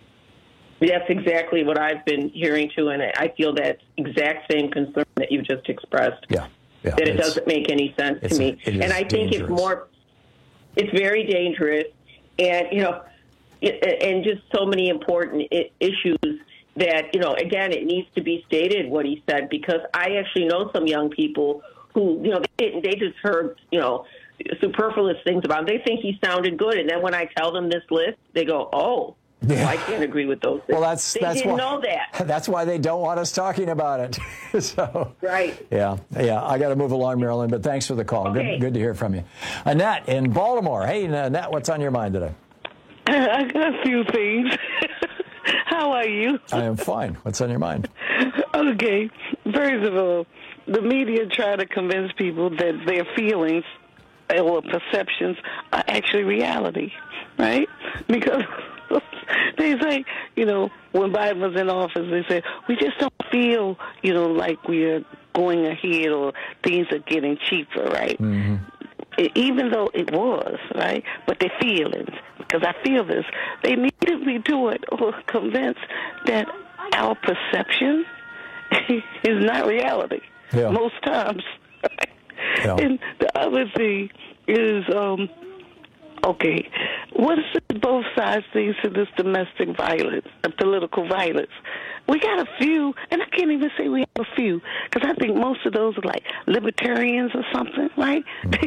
That's exactly what I've been hearing too, and I feel that exact same concern that you just expressed. Yeah, yeah. That it it's- doesn't make any sense to it's- me. it is And I think if dangerous. more, It's very dangerous, and you know, it, and just so many important I- issues that, you know, again, it needs to be stated what he said, because I actually know some young people who, you know, they, they just heard, you know, superfluous things about him. They think he sounded good, and then when I tell them this list, they go, oh, yeah. well, I can't agree with those things. Well, that's, they that's didn't why, know that. That's why they don't want us talking about it. So, right. Yeah, yeah. I got to move along, Marilyn, but thanks for the call. Okay. Good, good to hear from you. Annette in Baltimore. Hey, Annette, what's on your mind today? I got a few things. How are you? I am fine. What's on your mind? Okay. First of all, the media try to convince people that their feelings or perceptions are actually reality, right? Because they say, you know, when Biden was in office, they said, we just don't feel, you know, like we're going ahead or things are getting cheaper, right? Mm-hmm. Even though it was, right? But their feelings, because I feel this, they needed me to it or convinced that our perception is not reality yeah. most times. Right? Yeah. And the other thing is, um, okay, what is it both sides think to this domestic violence, the political violence? We got a few, and I can't even say we have a few, because I think most of those are like libertarians or something, right? Mm.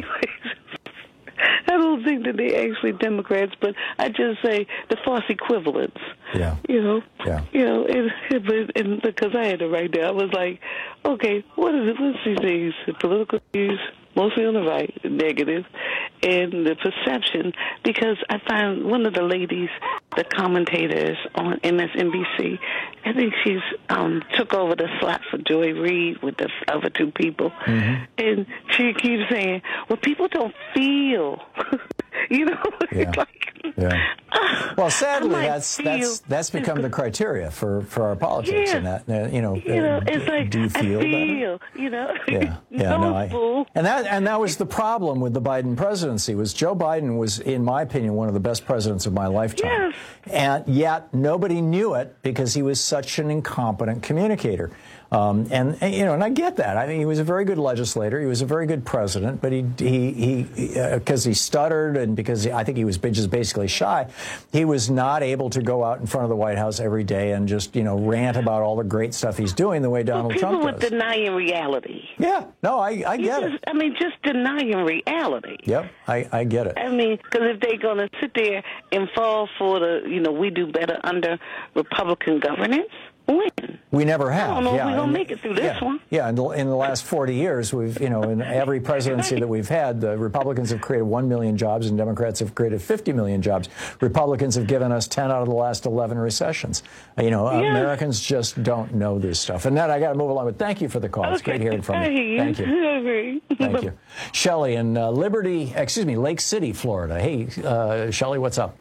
I don't think that they're actually Democrats, but I just say the false equivalents. Yeah. You know? Yeah. You know, and, and, and because I had to write down, I was like, okay, what is it? What's these things? The political views, mostly on the right, negative, and the perception, because I find one of the ladies, the commentators on M S N B C, I think she's um, took over the slot for Joy Reid with the other two people, mm-hmm. and she keeps saying, well, people don't feel, you know, yeah. like, yeah. Uh, well, sadly, that's that's that's become the criteria for, for our politics, yeah. and that uh, you know, you know, it's like do you feel, I feel, you know, yeah, yeah, no, no, I, and that and that was the problem with the Biden presidency. Was Joe Biden was, in my opinion, one of the best presidents of my lifetime, yes. and yet nobody knew it because he was such an incompetent communicator. Um, and, and you know, and I get that. I mean, he was a very good legislator. He was a very good president, but he he he because uh, he stuttered and because he, I think he was just basically shy, he was not able to go out in front of the White House every day and just, you know, rant about all the great stuff he's doing the way Donald well, Trump does. People were denying reality. Yeah, no, I I get just, it. I mean, just denying reality. Yep, I I get it. I mean, because if they're going to sit there and fall for the, you know, we do better under Republican governance. When? We never have. I don't know yeah. if we're going to make it through this yeah. one. Yeah, in the, in the last forty years, we've, you know, in every presidency that we've had, the Republicans have created one million jobs and Democrats have created fifty million jobs. Republicans have given us ten out of the last eleven recessions. You know, yeah. Americans just don't know this stuff. And that I got to move along, but thank you for the call. Okay. It's great hearing from you. you. Thank you. Thank you. Shelley in uh, Liberty, excuse me, Lake City, Florida. Hey, uh, Shelley, what's up?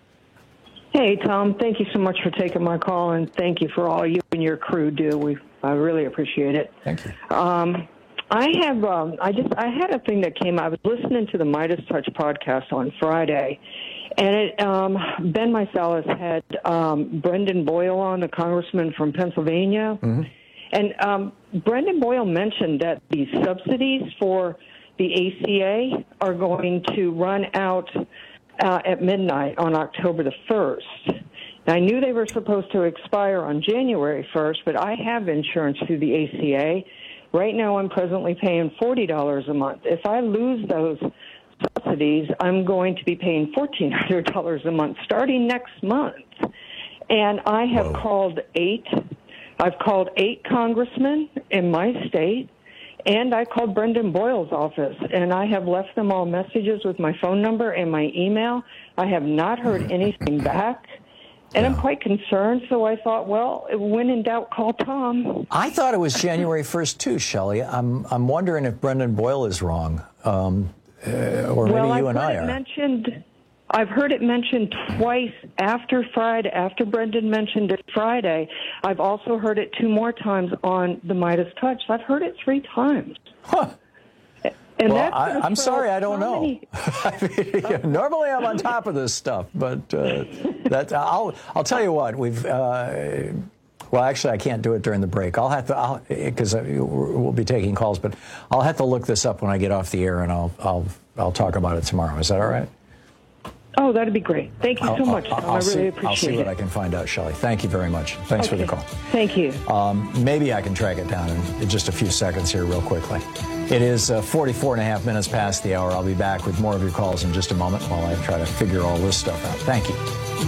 Hey, Tom, thank you so much for taking my call, and thank you for all you and your crew do. We, I really appreciate it. Thank you. Um, I have, um, I just, I had a thing that came. I was listening to the Midas Touch podcast on Friday, and it, um, Ben Meiselas had um, Brendan Boyle on, the congressman from Pennsylvania, mm-hmm. and um, Brendan Boyle mentioned that the subsidies for the A C A are going to run out Uh, at midnight on October the first. Now, I knew they were supposed to expire on January first, but I have insurance through the A C A. Right now, I'm presently paying forty dollars a month. If I lose those subsidies, I'm going to be paying fourteen hundred dollars a month starting next month. And I have Whoa. called eight. I've called eight congressmen in my state. And I called Brendan Boyle's office, and I have left them all messages with my phone number and my email. I have not heard anything back, and I'm quite concerned, so I thought, well, when in doubt, call Tom. I thought it was January first, too, Shelley. I'm I'm wondering if Brendan Boyle is wrong, um, uh, or maybe well, you I've and I heard are. It mentioned, I've heard it mentioned twice after Friday, after Brendan mentioned it Friday. I've also heard it two more times on the Midas Touch. I've heard it three times. Huh. And well, that's I, I'm sorry, I don't so know. Many... I mean, yeah, normally I'm on top of this stuff, but uh, that I'll I'll tell you what we've. Uh, Well, actually, I can't do it during the break. I'll have to, because we'll be taking calls, but I'll have to look this up when I get off the air, and I'll I'll I'll talk about it tomorrow. Is that all right? Oh, that'd be great. Thank you so I'll, much. I'll, Tom. I'll I really see, appreciate I'll see it. what I can find out, Shelley. Thank you very much. Thanks okay. for the call. Thank you. Um, maybe I can track it down in, in just a few seconds here real quickly. It is uh, forty-four and a half minutes past the hour. I'll be back with more of your calls in just a moment while I try to figure all this stuff out. Thank you.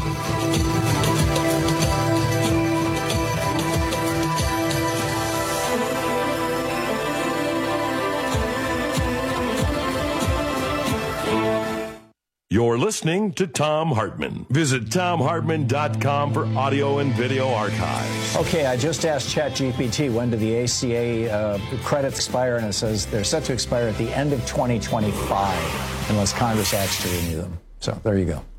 You're listening to Thom Hartmann. Visit Thom Hartmann dot com for audio and video archives. Okay, I just asked ChatGPT when do the A C A uh, credits expire, and it says they're set to expire at the end of twenty twenty-five unless Congress acts to renew them. So there you go.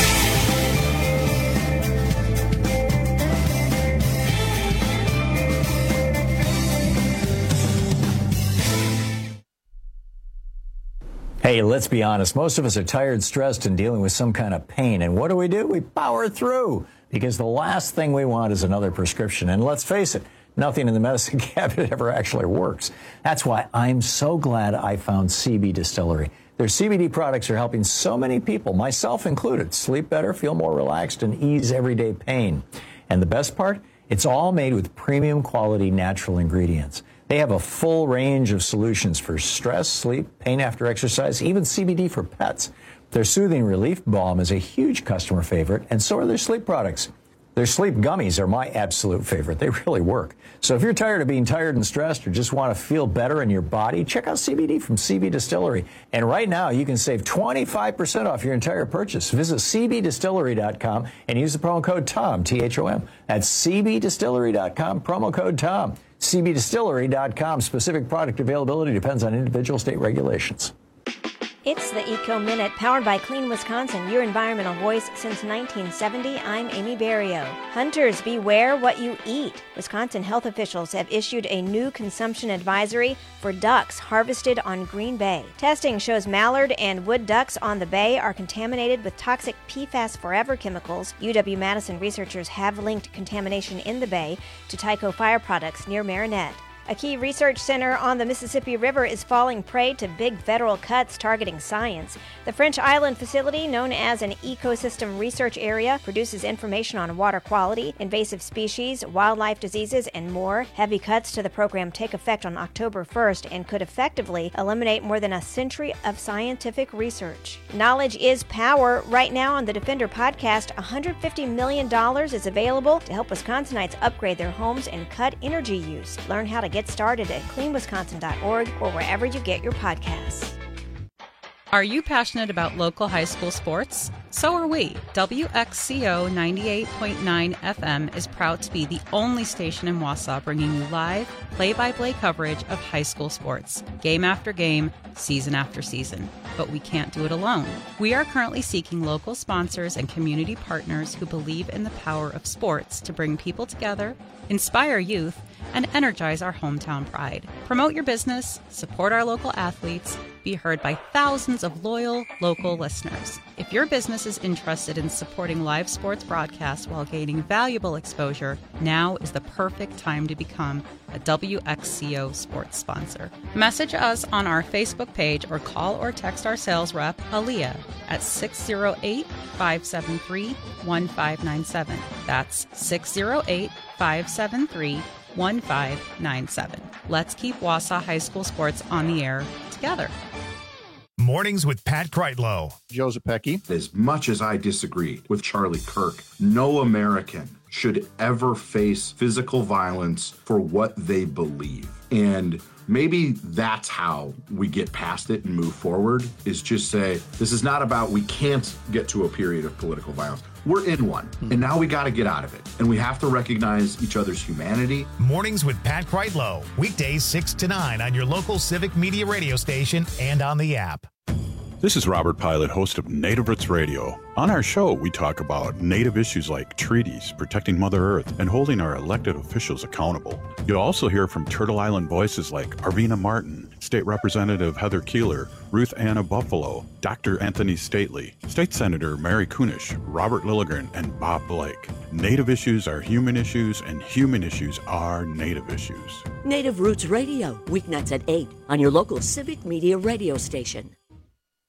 Hey, let's be honest. Most of us are tired, stressed, and dealing with some kind of pain. And what do we do? We power through, because the last thing we want is another prescription. And let's face it, nothing in the medicine cabinet ever actually works. That's why I'm so glad I found C B Distillery. Their C B D products are helping so many people, myself included, sleep better, feel more relaxed, and ease everyday pain. And the best part? It's all made with premium quality natural ingredients. They have a full range of solutions for stress, sleep, pain after exercise, even C B D for pets. Their Soothing Relief Balm is a huge customer favorite, and so are their sleep products. Their sleep gummies are my absolute favorite. They really work. So if you're tired of being tired and stressed or just want to feel better in your body, check out C B D from C B Distillery. And right now, you can save twenty-five percent off your entire purchase. Visit C B Distillery dot com and use the promo code TOM, T H O M. That's C B Distillery dot com, promo code TOM. C B Distillery dot com. Specific product availability depends on individual state regulations. It's the Eco Minute, powered by Clean Wisconsin, your environmental voice since nineteen seventy. I'm Amy Barrio. Hunters, beware what you eat. Wisconsin health officials have issued a new consumption advisory for ducks harvested on Green Bay. Testing shows mallard and wood ducks on the bay are contaminated with toxic P FAS Forever chemicals. U W-Madison researchers have linked contamination in the bay to Tyco Fire Products near Marinette. A key research center on the Mississippi River is falling prey to big federal cuts targeting science. The French Island facility, known as an ecosystem research area, produces information on water quality, invasive species, wildlife diseases, and more. Heavy cuts to the program take effect on October first and could effectively eliminate more than a century of scientific research. Knowledge is power. Right now on the Defender podcast, one hundred fifty million dollars is available to help Wisconsinites upgrade their homes and cut energy use. Learn how to get started at clean wisconsin dot org or wherever you get your podcasts. Are you passionate about local high school sports? So are we. W X C O ninety-eight point nine F M is proud to be the only station in Wausau bringing you live, play-by-play coverage of high school sports, game after game, season after season. But we can't do it alone. We are currently seeking local sponsors and community partners who believe in the power of sports to bring people together, inspire youth, and energize our hometown pride. Promote your business, support our local athletes, be heard by thousands of loyal local listeners. If your business is interested in supporting live sports broadcasts while gaining valuable exposure, now is the perfect time to become a W X C O sports sponsor. Message us on our Facebook page or call or text our sales rep, Aaliyah, at six oh eight, five seven three, one five nine seven. That's six oh eight, five seven three, one five nine seven. Let's keep Wausau High School sports on the air together. Mornings with Pat Kreitlow. Joe Zepecki. As much as I disagree with Charlie Kirk, no American should ever face physical violence for what they believe. And maybe that's how we get past it and move forward, is just say, this is not about we can't get to a period of political violence. We're in one, and now we got to get out of it. And we have to recognize each other's humanity. Mornings with Pat Kreitlow. Weekdays six to nine on your local Civic Media radio station and on the app. This is Robert Pilot, host of Native Roots Radio. On our show, we talk about Native issues like treaties, protecting Mother Earth, and holding our elected officials accountable. You'll also hear from Turtle Island voices like Arvina Martin, State Representative Heather Keeler, Ruth Anna Buffalo, Doctor Anthony Stately, State Senator Mary Kunish, Robert Lilligren, and Bob Blake. Native issues are human issues, and human issues are Native issues. Native Roots Radio, weeknights at eight on your local Civic Media radio station.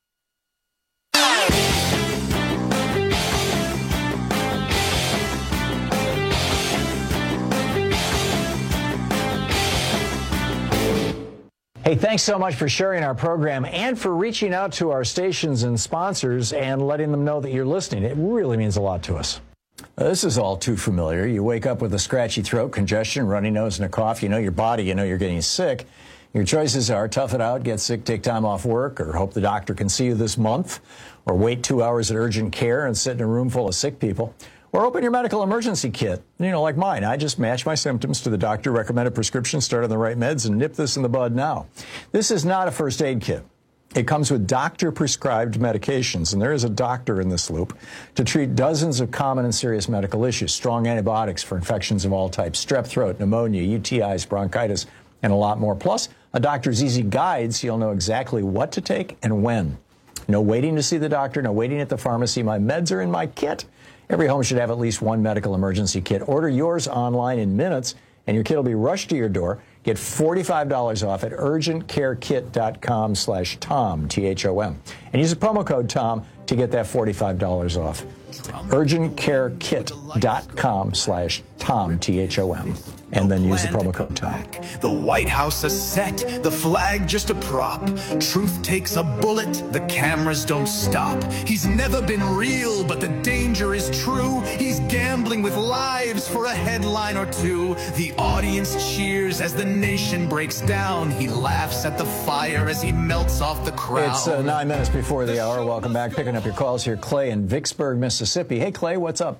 Hey, thanks so much for sharing our program and for reaching out to our stations and sponsors and letting them know that you're listening. It really means a lot to us. This is all too familiar. You wake up with a scratchy throat, congestion, runny nose, and a cough. You know your body, you know you're getting sick. Your choices are tough it out, get sick, take time off work, or hope the doctor can see you this month, or wait two hours at urgent care and sit in a room full of sick people, or open your medical emergency kit. You know, like mine, I just match my symptoms to the doctor-recommended prescription, start on the right meds, and nip this in the bud now. This is not a first aid kit. It comes with doctor-prescribed medications, and there is a doctor in this loop to treat dozens of common and serious medical issues, strong antibiotics for infections of all types, strep throat, pneumonia, U T Is, bronchitis, and a lot more. Plus, a doctor's easy guide so you'll know exactly what to take and when. No waiting to see the doctor, no waiting at the pharmacy. My meds are in my kit. Every home should have at least one medical emergency kit. Order yours online in minutes, and your kit will be rushed to your door. Get forty-five dollars off at urgentcarekit.com slash Tom, T H O M. And use the promo code Tom to get that forty-five dollars off. urgentcarekit.com slash Tom, T H O M. And then use the promo code Tom. The White House a set, the flag just a prop. Truth takes a bullet, the cameras don't stop. He's never been real, but the danger is true. He's gambling with lives for a headline or two. The audience cheers as the nation breaks down. He laughs at the fire as he melts off the crowd. It's uh, nine minutes before the hour. Welcome back. Picking up your calls here. Clay in Vicksburg, Mississippi. Hey, Clay, what's up?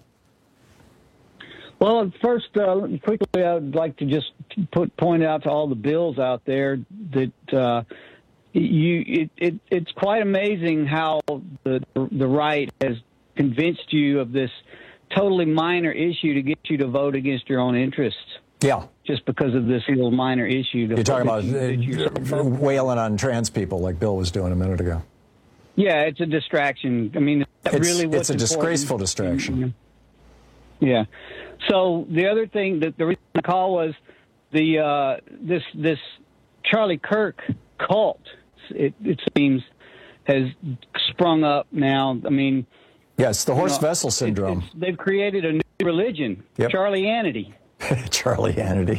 Well, first, uh, quickly, I'd like to just put point out to all the bills out there that uh, you it, it it's quite amazing how the the right has convinced you of this totally minor issue to get you to vote against your own interests. Yeah, just because of this little minor issue. You're talking about uh, wailing on trans people like Bill was doing a minute ago. Yeah, it's a distraction. I mean, it's, really, what's it's a disgraceful distraction. Yeah. So the other thing that the reason I call was the uh, this this Charlie Kirk cult. It, it seems has sprung up now. I mean, yes, the horse know, vessel syndrome. It, they've created a new religion. Yep. Charlianity. Charlianity.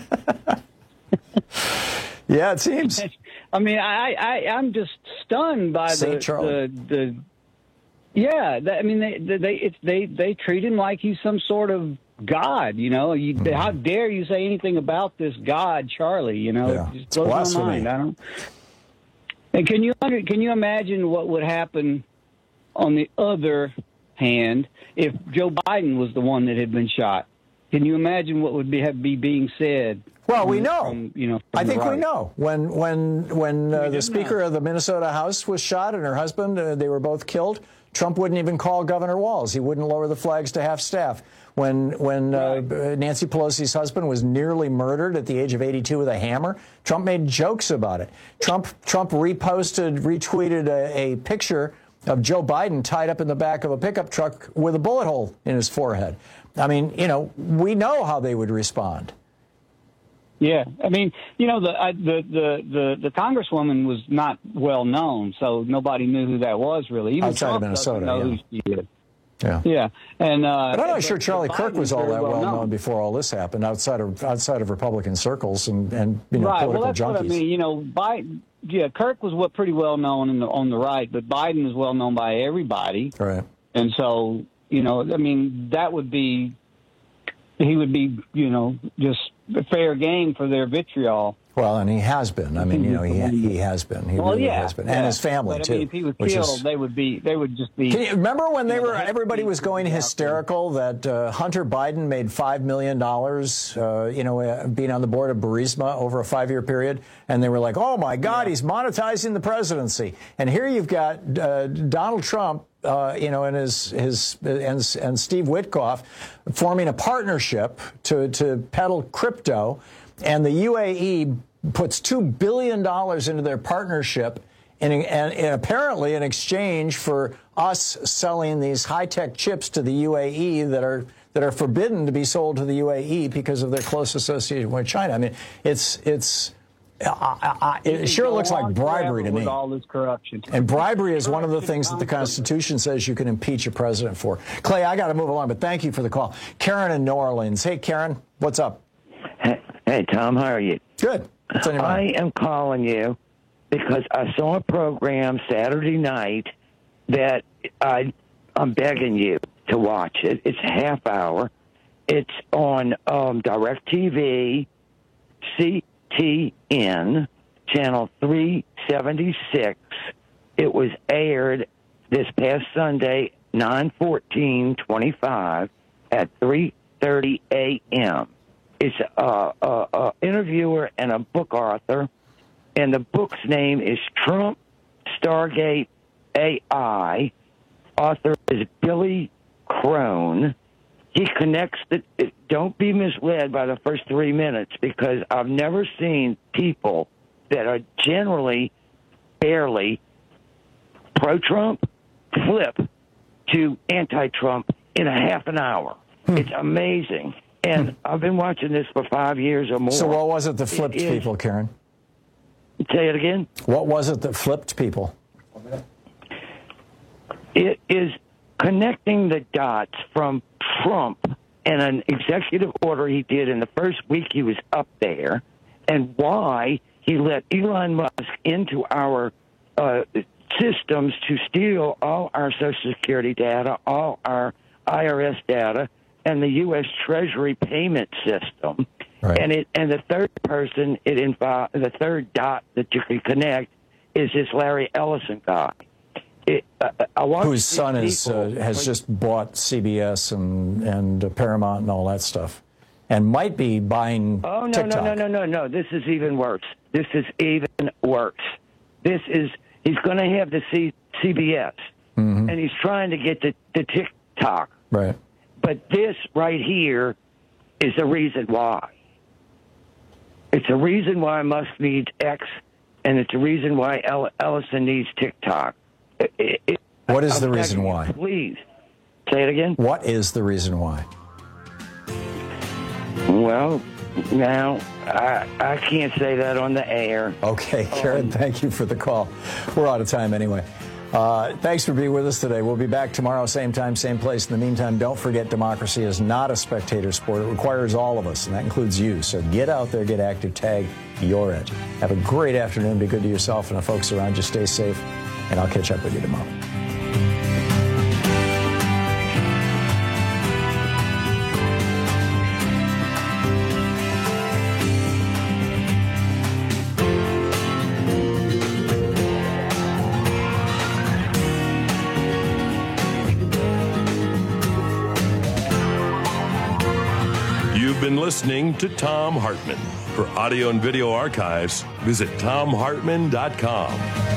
Yeah, it seems. I mean, I, I I'm just stunned by the, the the. Yeah, that, I mean, they they it's, they they treat him like he's some sort of god. You know, you, mm-hmm. how dare you say anything about this god, Charlie? You know, yeah. it just It's blows blasphemy. my mind. I don't. And can you under, can you imagine what would happen on the other hand if Joe Biden was the one that had been shot? Can you imagine what would be have, be being said? Well, we know. From, you know, I think right. we know. When when when uh, the Speaker know. of the Minnesota House was shot and her husband, uh, they were both killed, Trump wouldn't even call Governor Walz. He wouldn't lower the flags to half staff. When when right. uh, Nancy Pelosi's husband was nearly murdered at the age of eighty-two with a hammer, Trump made jokes about it. Trump Trump reposted, retweeted a, a picture of Joe Biden tied up in the back of a pickup truck with a bullet hole in his forehead. I mean, you know, we know how they would respond. Yeah, I mean, you know, the I, the, the the the Congresswoman was not well known, so nobody knew who that was really. Even outside Trump of Minnesota, know yeah. who she is. Yeah, yeah, and uh, but I'm not but, sure Charlie Kirk was all that well known. known before all this happened, outside of outside of Republican circles and and you know right. political Well, that's junkies. what I mean. You know, Biden. Yeah, Kirk was what pretty well known in the, on the right, but Biden is well known by everybody. Right. And so, you know, I mean, that would be. He would be, you know, just fair game for their vitriol. Well, and he has been. I mean, you know, he he has been. He well, really yeah, has been, yeah. and his family but, too. I mean, if he was which killed, is, they would be. They would just be. Can you remember when they you know, were? Everybody was going hysterical that uh, Hunter Biden made five million dollars, uh, you know, uh, being on the board of Burisma over a five-year period, and they were like, "Oh my God, yeah. he's monetizing the presidency." And here you've got uh, Donald Trump. Uh, you know, and his his and, and Steve Witkoff forming a partnership to to peddle crypto, and the U A E puts two billion dollars into their partnership, and, and, and apparently in exchange for us selling these high tech chips to the U A E that are that are forbidden to be sold to the U A E because of their close association with China. I mean, it's it's. I, I, it sure looks like bribery to me. With all this corruption. And bribery is one of the things that the Constitution says you can impeach a president for. Clay, I got to move along, but thank you for the call. Karen in New Orleans. Hey, Karen, what's up? Hey, hey, Tom, how are you? Good. What's on your mind? I am calling you because I saw a program Saturday night that I, I'm begging you to watch it. It's a half hour. It's on um, DirecTV, C T N, channel three seventy-six. It was aired this past Sunday, nine fourteen twenty-five, at three thirty a.m. It's a, a, a interviewer and a book author, and the book's name is Trump Stargate A I. Author is Billy Crone. He connects the. Don't be misled by the first three minutes because I've never seen people that are generally barely pro-Trump flip to anti-Trump in a half an hour. Hmm. It's amazing. And hmm. I've been watching this for five years or more. So what was it that flipped it people, Karen? Say it again? What was it that flipped people? It is connecting the dots from Trump and an executive order he did in the first week he was up there, and why he let Elon Musk into our uh, systems to steal all our Social Security data, all our I R S data, and the U S Treasury payment system. Right. And it and the third person it involve, the third dot that you can connect is this Larry Ellison guy. It, uh, I whose son is, uh, has just bought C B S and, and uh, Paramount and all that stuff, and might be buying Oh, no, TikTok. no, no, no, no, no. This is even worse. This is even worse. This is, he's going to have the C, CBS, mm-hmm. and he's trying to get the, the TikTok. Right. But this right here is the reason why. It's a reason why Musk needs X, and it's a reason why El- Ellison needs TikTok. It, it, what is I'm the reason why? Please, say it again. What is the reason why? Well, now, I, I can't say that on the air. Okay, Karen, um, thank you for the call. We're out of time anyway. Uh, thanks for being with us today. We'll be back tomorrow, same time, same place. In the meantime, don't forget democracy is not a spectator sport. It requires all of us, and that includes you. So get out there, get active, tag your edge. Have a great afternoon. Be good to yourself and the folks around you. Stay safe, and I'll catch up with you tomorrow. Been listening to Thom Hartmann. For audio and video archives, visit thom hartmann dot com.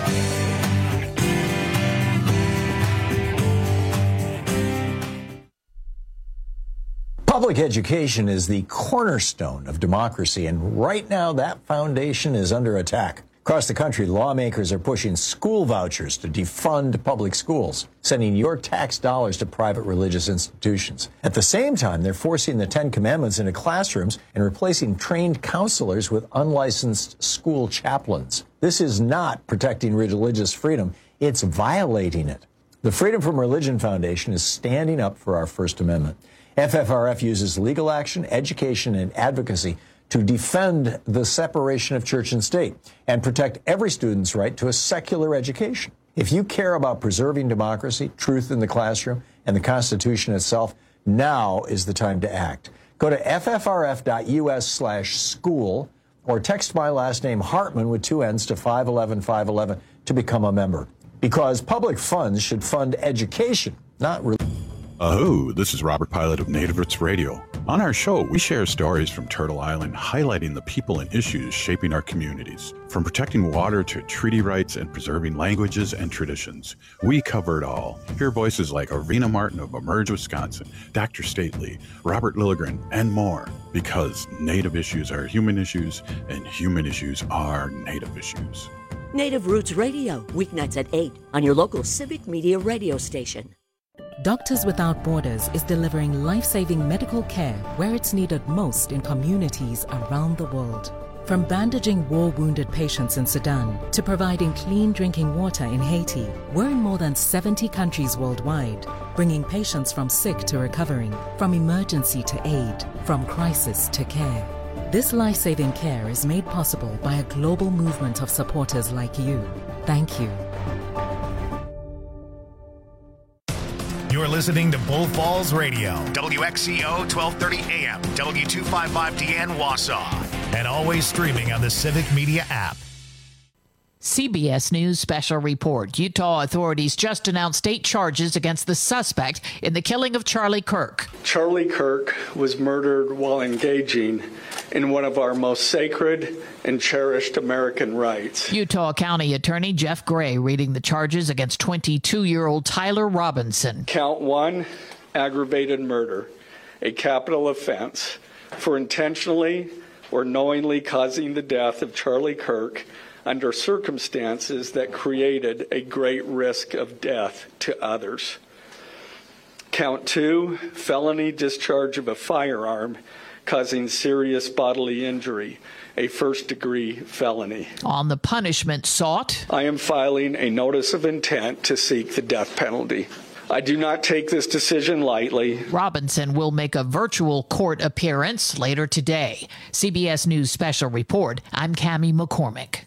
Public education is the cornerstone of democracy, and right now that foundation is under attack. Across the country, lawmakers are pushing school vouchers to defund public schools, sending your tax dollars to private religious institutions. At the same time, they're forcing the Ten Commandments into classrooms and replacing trained counselors with unlicensed school chaplains. This is not protecting religious freedom, it's violating it. The Freedom from Religion Foundation is standing up for our First Amendment. F F R F uses legal action, education, and advocacy to defend the separation of church and state and protect every student's right to a secular education. If you care about preserving democracy, truth in the classroom, and the Constitution itself, now is the time to act. Go to ffrf.us slash school or text my last name Hartmann with two N's to five one one five one one to become a member. Because public funds should fund education, not religion. Oh, this is Robert Pilot of Native Roots Radio. On our show, we share stories from Turtle Island highlighting the people and issues shaping our communities. From protecting water to treaty rights and preserving languages and traditions, we cover it all. Hear voices like Arena Martin of Emerge, Wisconsin, Doctor Stately, Robert Lilligren, and more. Because Native issues are human issues, and human issues are Native issues. Native Roots Radio, weeknights at eight on your local Civic Media radio station. Doctors Without Borders is delivering life-saving medical care where it's needed most in communities around the world. From bandaging war-wounded patients in Sudan to providing clean drinking water in Haiti, we're in more than seventy countries worldwide, bringing patients from sick to recovering, from emergency to aid, from crisis to care. This life-saving care is made possible by a global movement of supporters like you. Thank you. You're listening to Bull Falls Radio, W X C O twelve thirty A M, W two fifty-five D N Wausau, and always streaming on the Civic Media app. C B S News special report. Utah authorities just announced eight charges against the suspect in the killing of Charlie Kirk. Charlie Kirk was murdered while engaging in one of our most sacred and cherished American rights. Utah County Attorney Jeff Gray reading the charges against twenty-two-year-old Tyler Robinson. Count one, aggravated murder, a capital offense for intentionally or knowingly causing the death of Charlie Kirk under circumstances that created a great risk of death to others. Count two, felony discharge of a firearm causing serious bodily injury, a first-degree felony. On the punishment sought, I am filing a notice of intent to seek the death penalty. I do not take this decision lightly. Robinson will make a virtual court appearance later today. C B S News special report. I'm Cammie McCormick.